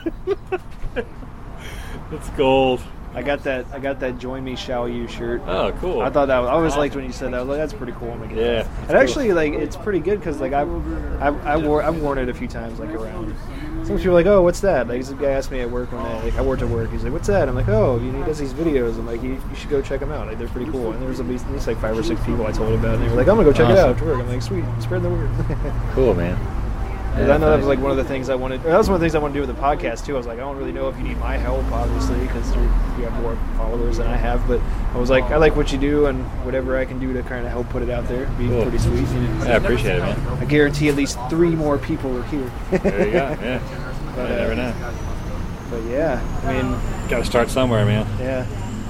It's gold. I got that. I got that. Join me, shall you shirt. Oh, cool. I thought that was, I always liked when you said that. I was like, that's pretty cool. I'm like, Yeah, And it's actually, like, it's pretty good because, like, I've, I've, I wore, I've worn it a few times, like, around. Some people are like, oh, what's that? Like, this guy asked me at work one day. Like, I worked at work. He's like, what's that? I'm like, oh, you know, he does these videos. I'm like, you, you should go check them out. Like, they're pretty cool. And there was at least, at least like five or six people I told about it. And they were like, I'm gonna go check it Awesome. out after work. I'm like, sweet, spread the word. Cool, man. 'Cause I know that was like one of the things I wanted. That was one of the things I wanted to do with the podcast too. I was like, I don't really know if you need my help, obviously, because you have more followers than I have. But I was like, I like what you do, and whatever I can do to kind of help put it out there, be Cool. pretty sweet. Yeah, I appreciate it, man. I guarantee at least three more people are here. There you go. Yeah. But, You never uh, know. But yeah, I mean, Got to start somewhere, man. yeah,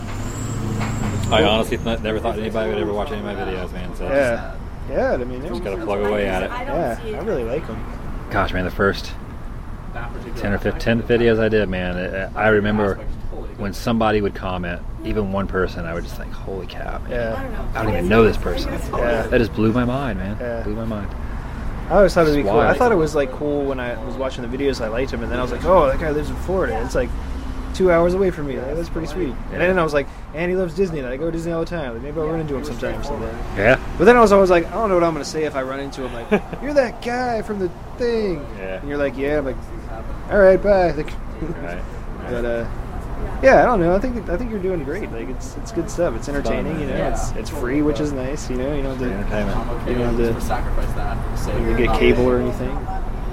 I honestly th- never thought anybody would ever watch any of my videos, man. So yeah, yeah. I mean, just got to plug away at it. yeah, I really like them. Gosh, man, the first ten or fifteen videos I did, man, it, I remember when somebody would comment, even one person, I would just think, holy cow, man. Yeah, I don't even know this person. Yeah. That just blew my mind, man. Yeah. Blew my mind. I always thought it'd be It's cool. I wild. thought it was like cool when I was watching the videos. I liked him, and then I was like, oh, that guy lives in Florida. It's like two hours away from me. Like, that's pretty sweet. And then I was like, and he loves Disney. Like, I go to Disney all the time. Like, maybe I'll run into him sometime. So then. Yeah. But then I was always like, I don't know what I'm going to say if I run into him. Like, you're that guy from the thing. Yeah. And you're like, yeah. I'm like, all right, bye. Like, Right. but uh, yeah, I don't know. I think I think you're doing great. Like, it's it's good stuff. It's entertaining. You know, Yeah. it's it's free, which is nice. You know, you don't have Free to, entertainment. I'm okay You don't have to to- sacrifice that. for the you sake don't of get cable or not- anything.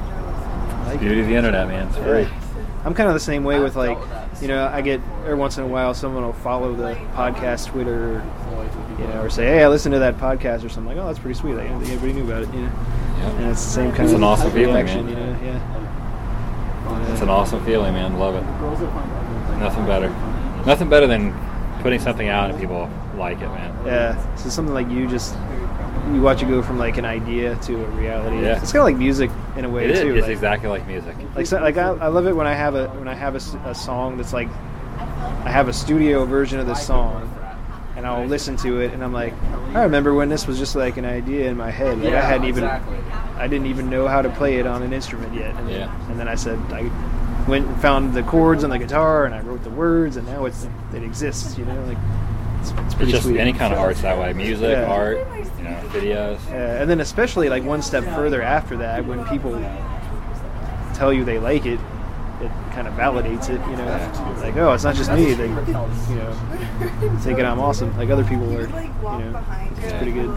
I like Beauty it. of the internet, man. It's free. Yeah. I'm kind of the same way with, like, you know, I get every once in a while someone will follow the podcast Twitter, you know, or say, hey, I listened to that podcast or something. Like, oh, that's pretty sweet. Like, I didn't think everybody knew about it, you know. Yeah. And it's the same kind It's of an awesome feeling, reaction, man. you know. Yeah. It's an awesome feeling, man. Love it. Nothing better. Nothing better than putting something out and people like it, man. Yeah. So something like you just you watch it go from like an idea to a reality. Yeah. It's kind of like music in a way It is. too. It's like, exactly like music. like so, like I, I love it when I have a when I have a, s- a song that's like I have a studio version of this song. And I'll listen to it, and I'm like, I remember when this was just like an idea in my head. Like I hadn't even, exactly. I didn't even know how to play it on an instrument yet. And then, Yeah. and then I said, I went and found the chords on the guitar, and I wrote the words, and now it's it exists. You know, like it's, it's It's pretty just sweet. any kind of art's that way. Music, Yeah. art, you know, videos. Yeah, and then especially like one step further after that, when people tell you they like it, it kind of validates it. You know, like, oh, it's not just me. They, you know, thinking I'm awesome. Like other people are. You know, it's pretty good.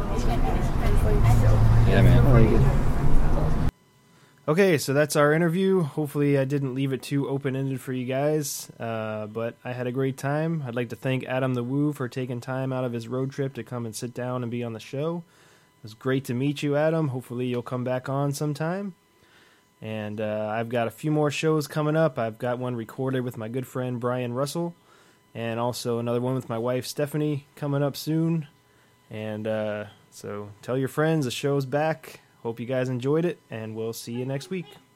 Yeah, I man. like it. Okay, so that's our interview. Hopefully I didn't leave it too open-ended for you guys, uh, but I had a great time. I'd like to thank Adam the Woo for taking time out of his road trip to come and sit down and be on the show. It was great to meet you, Adam. Hopefully you'll come back on sometime. And uh, I've got a few more shows coming up. I've got one recorded with my good friend Brian Russell, and also another one with my wife Stephanie coming up soon. And uh, so tell your friends the show's back. Hope you guys enjoyed it, and we'll see you next week.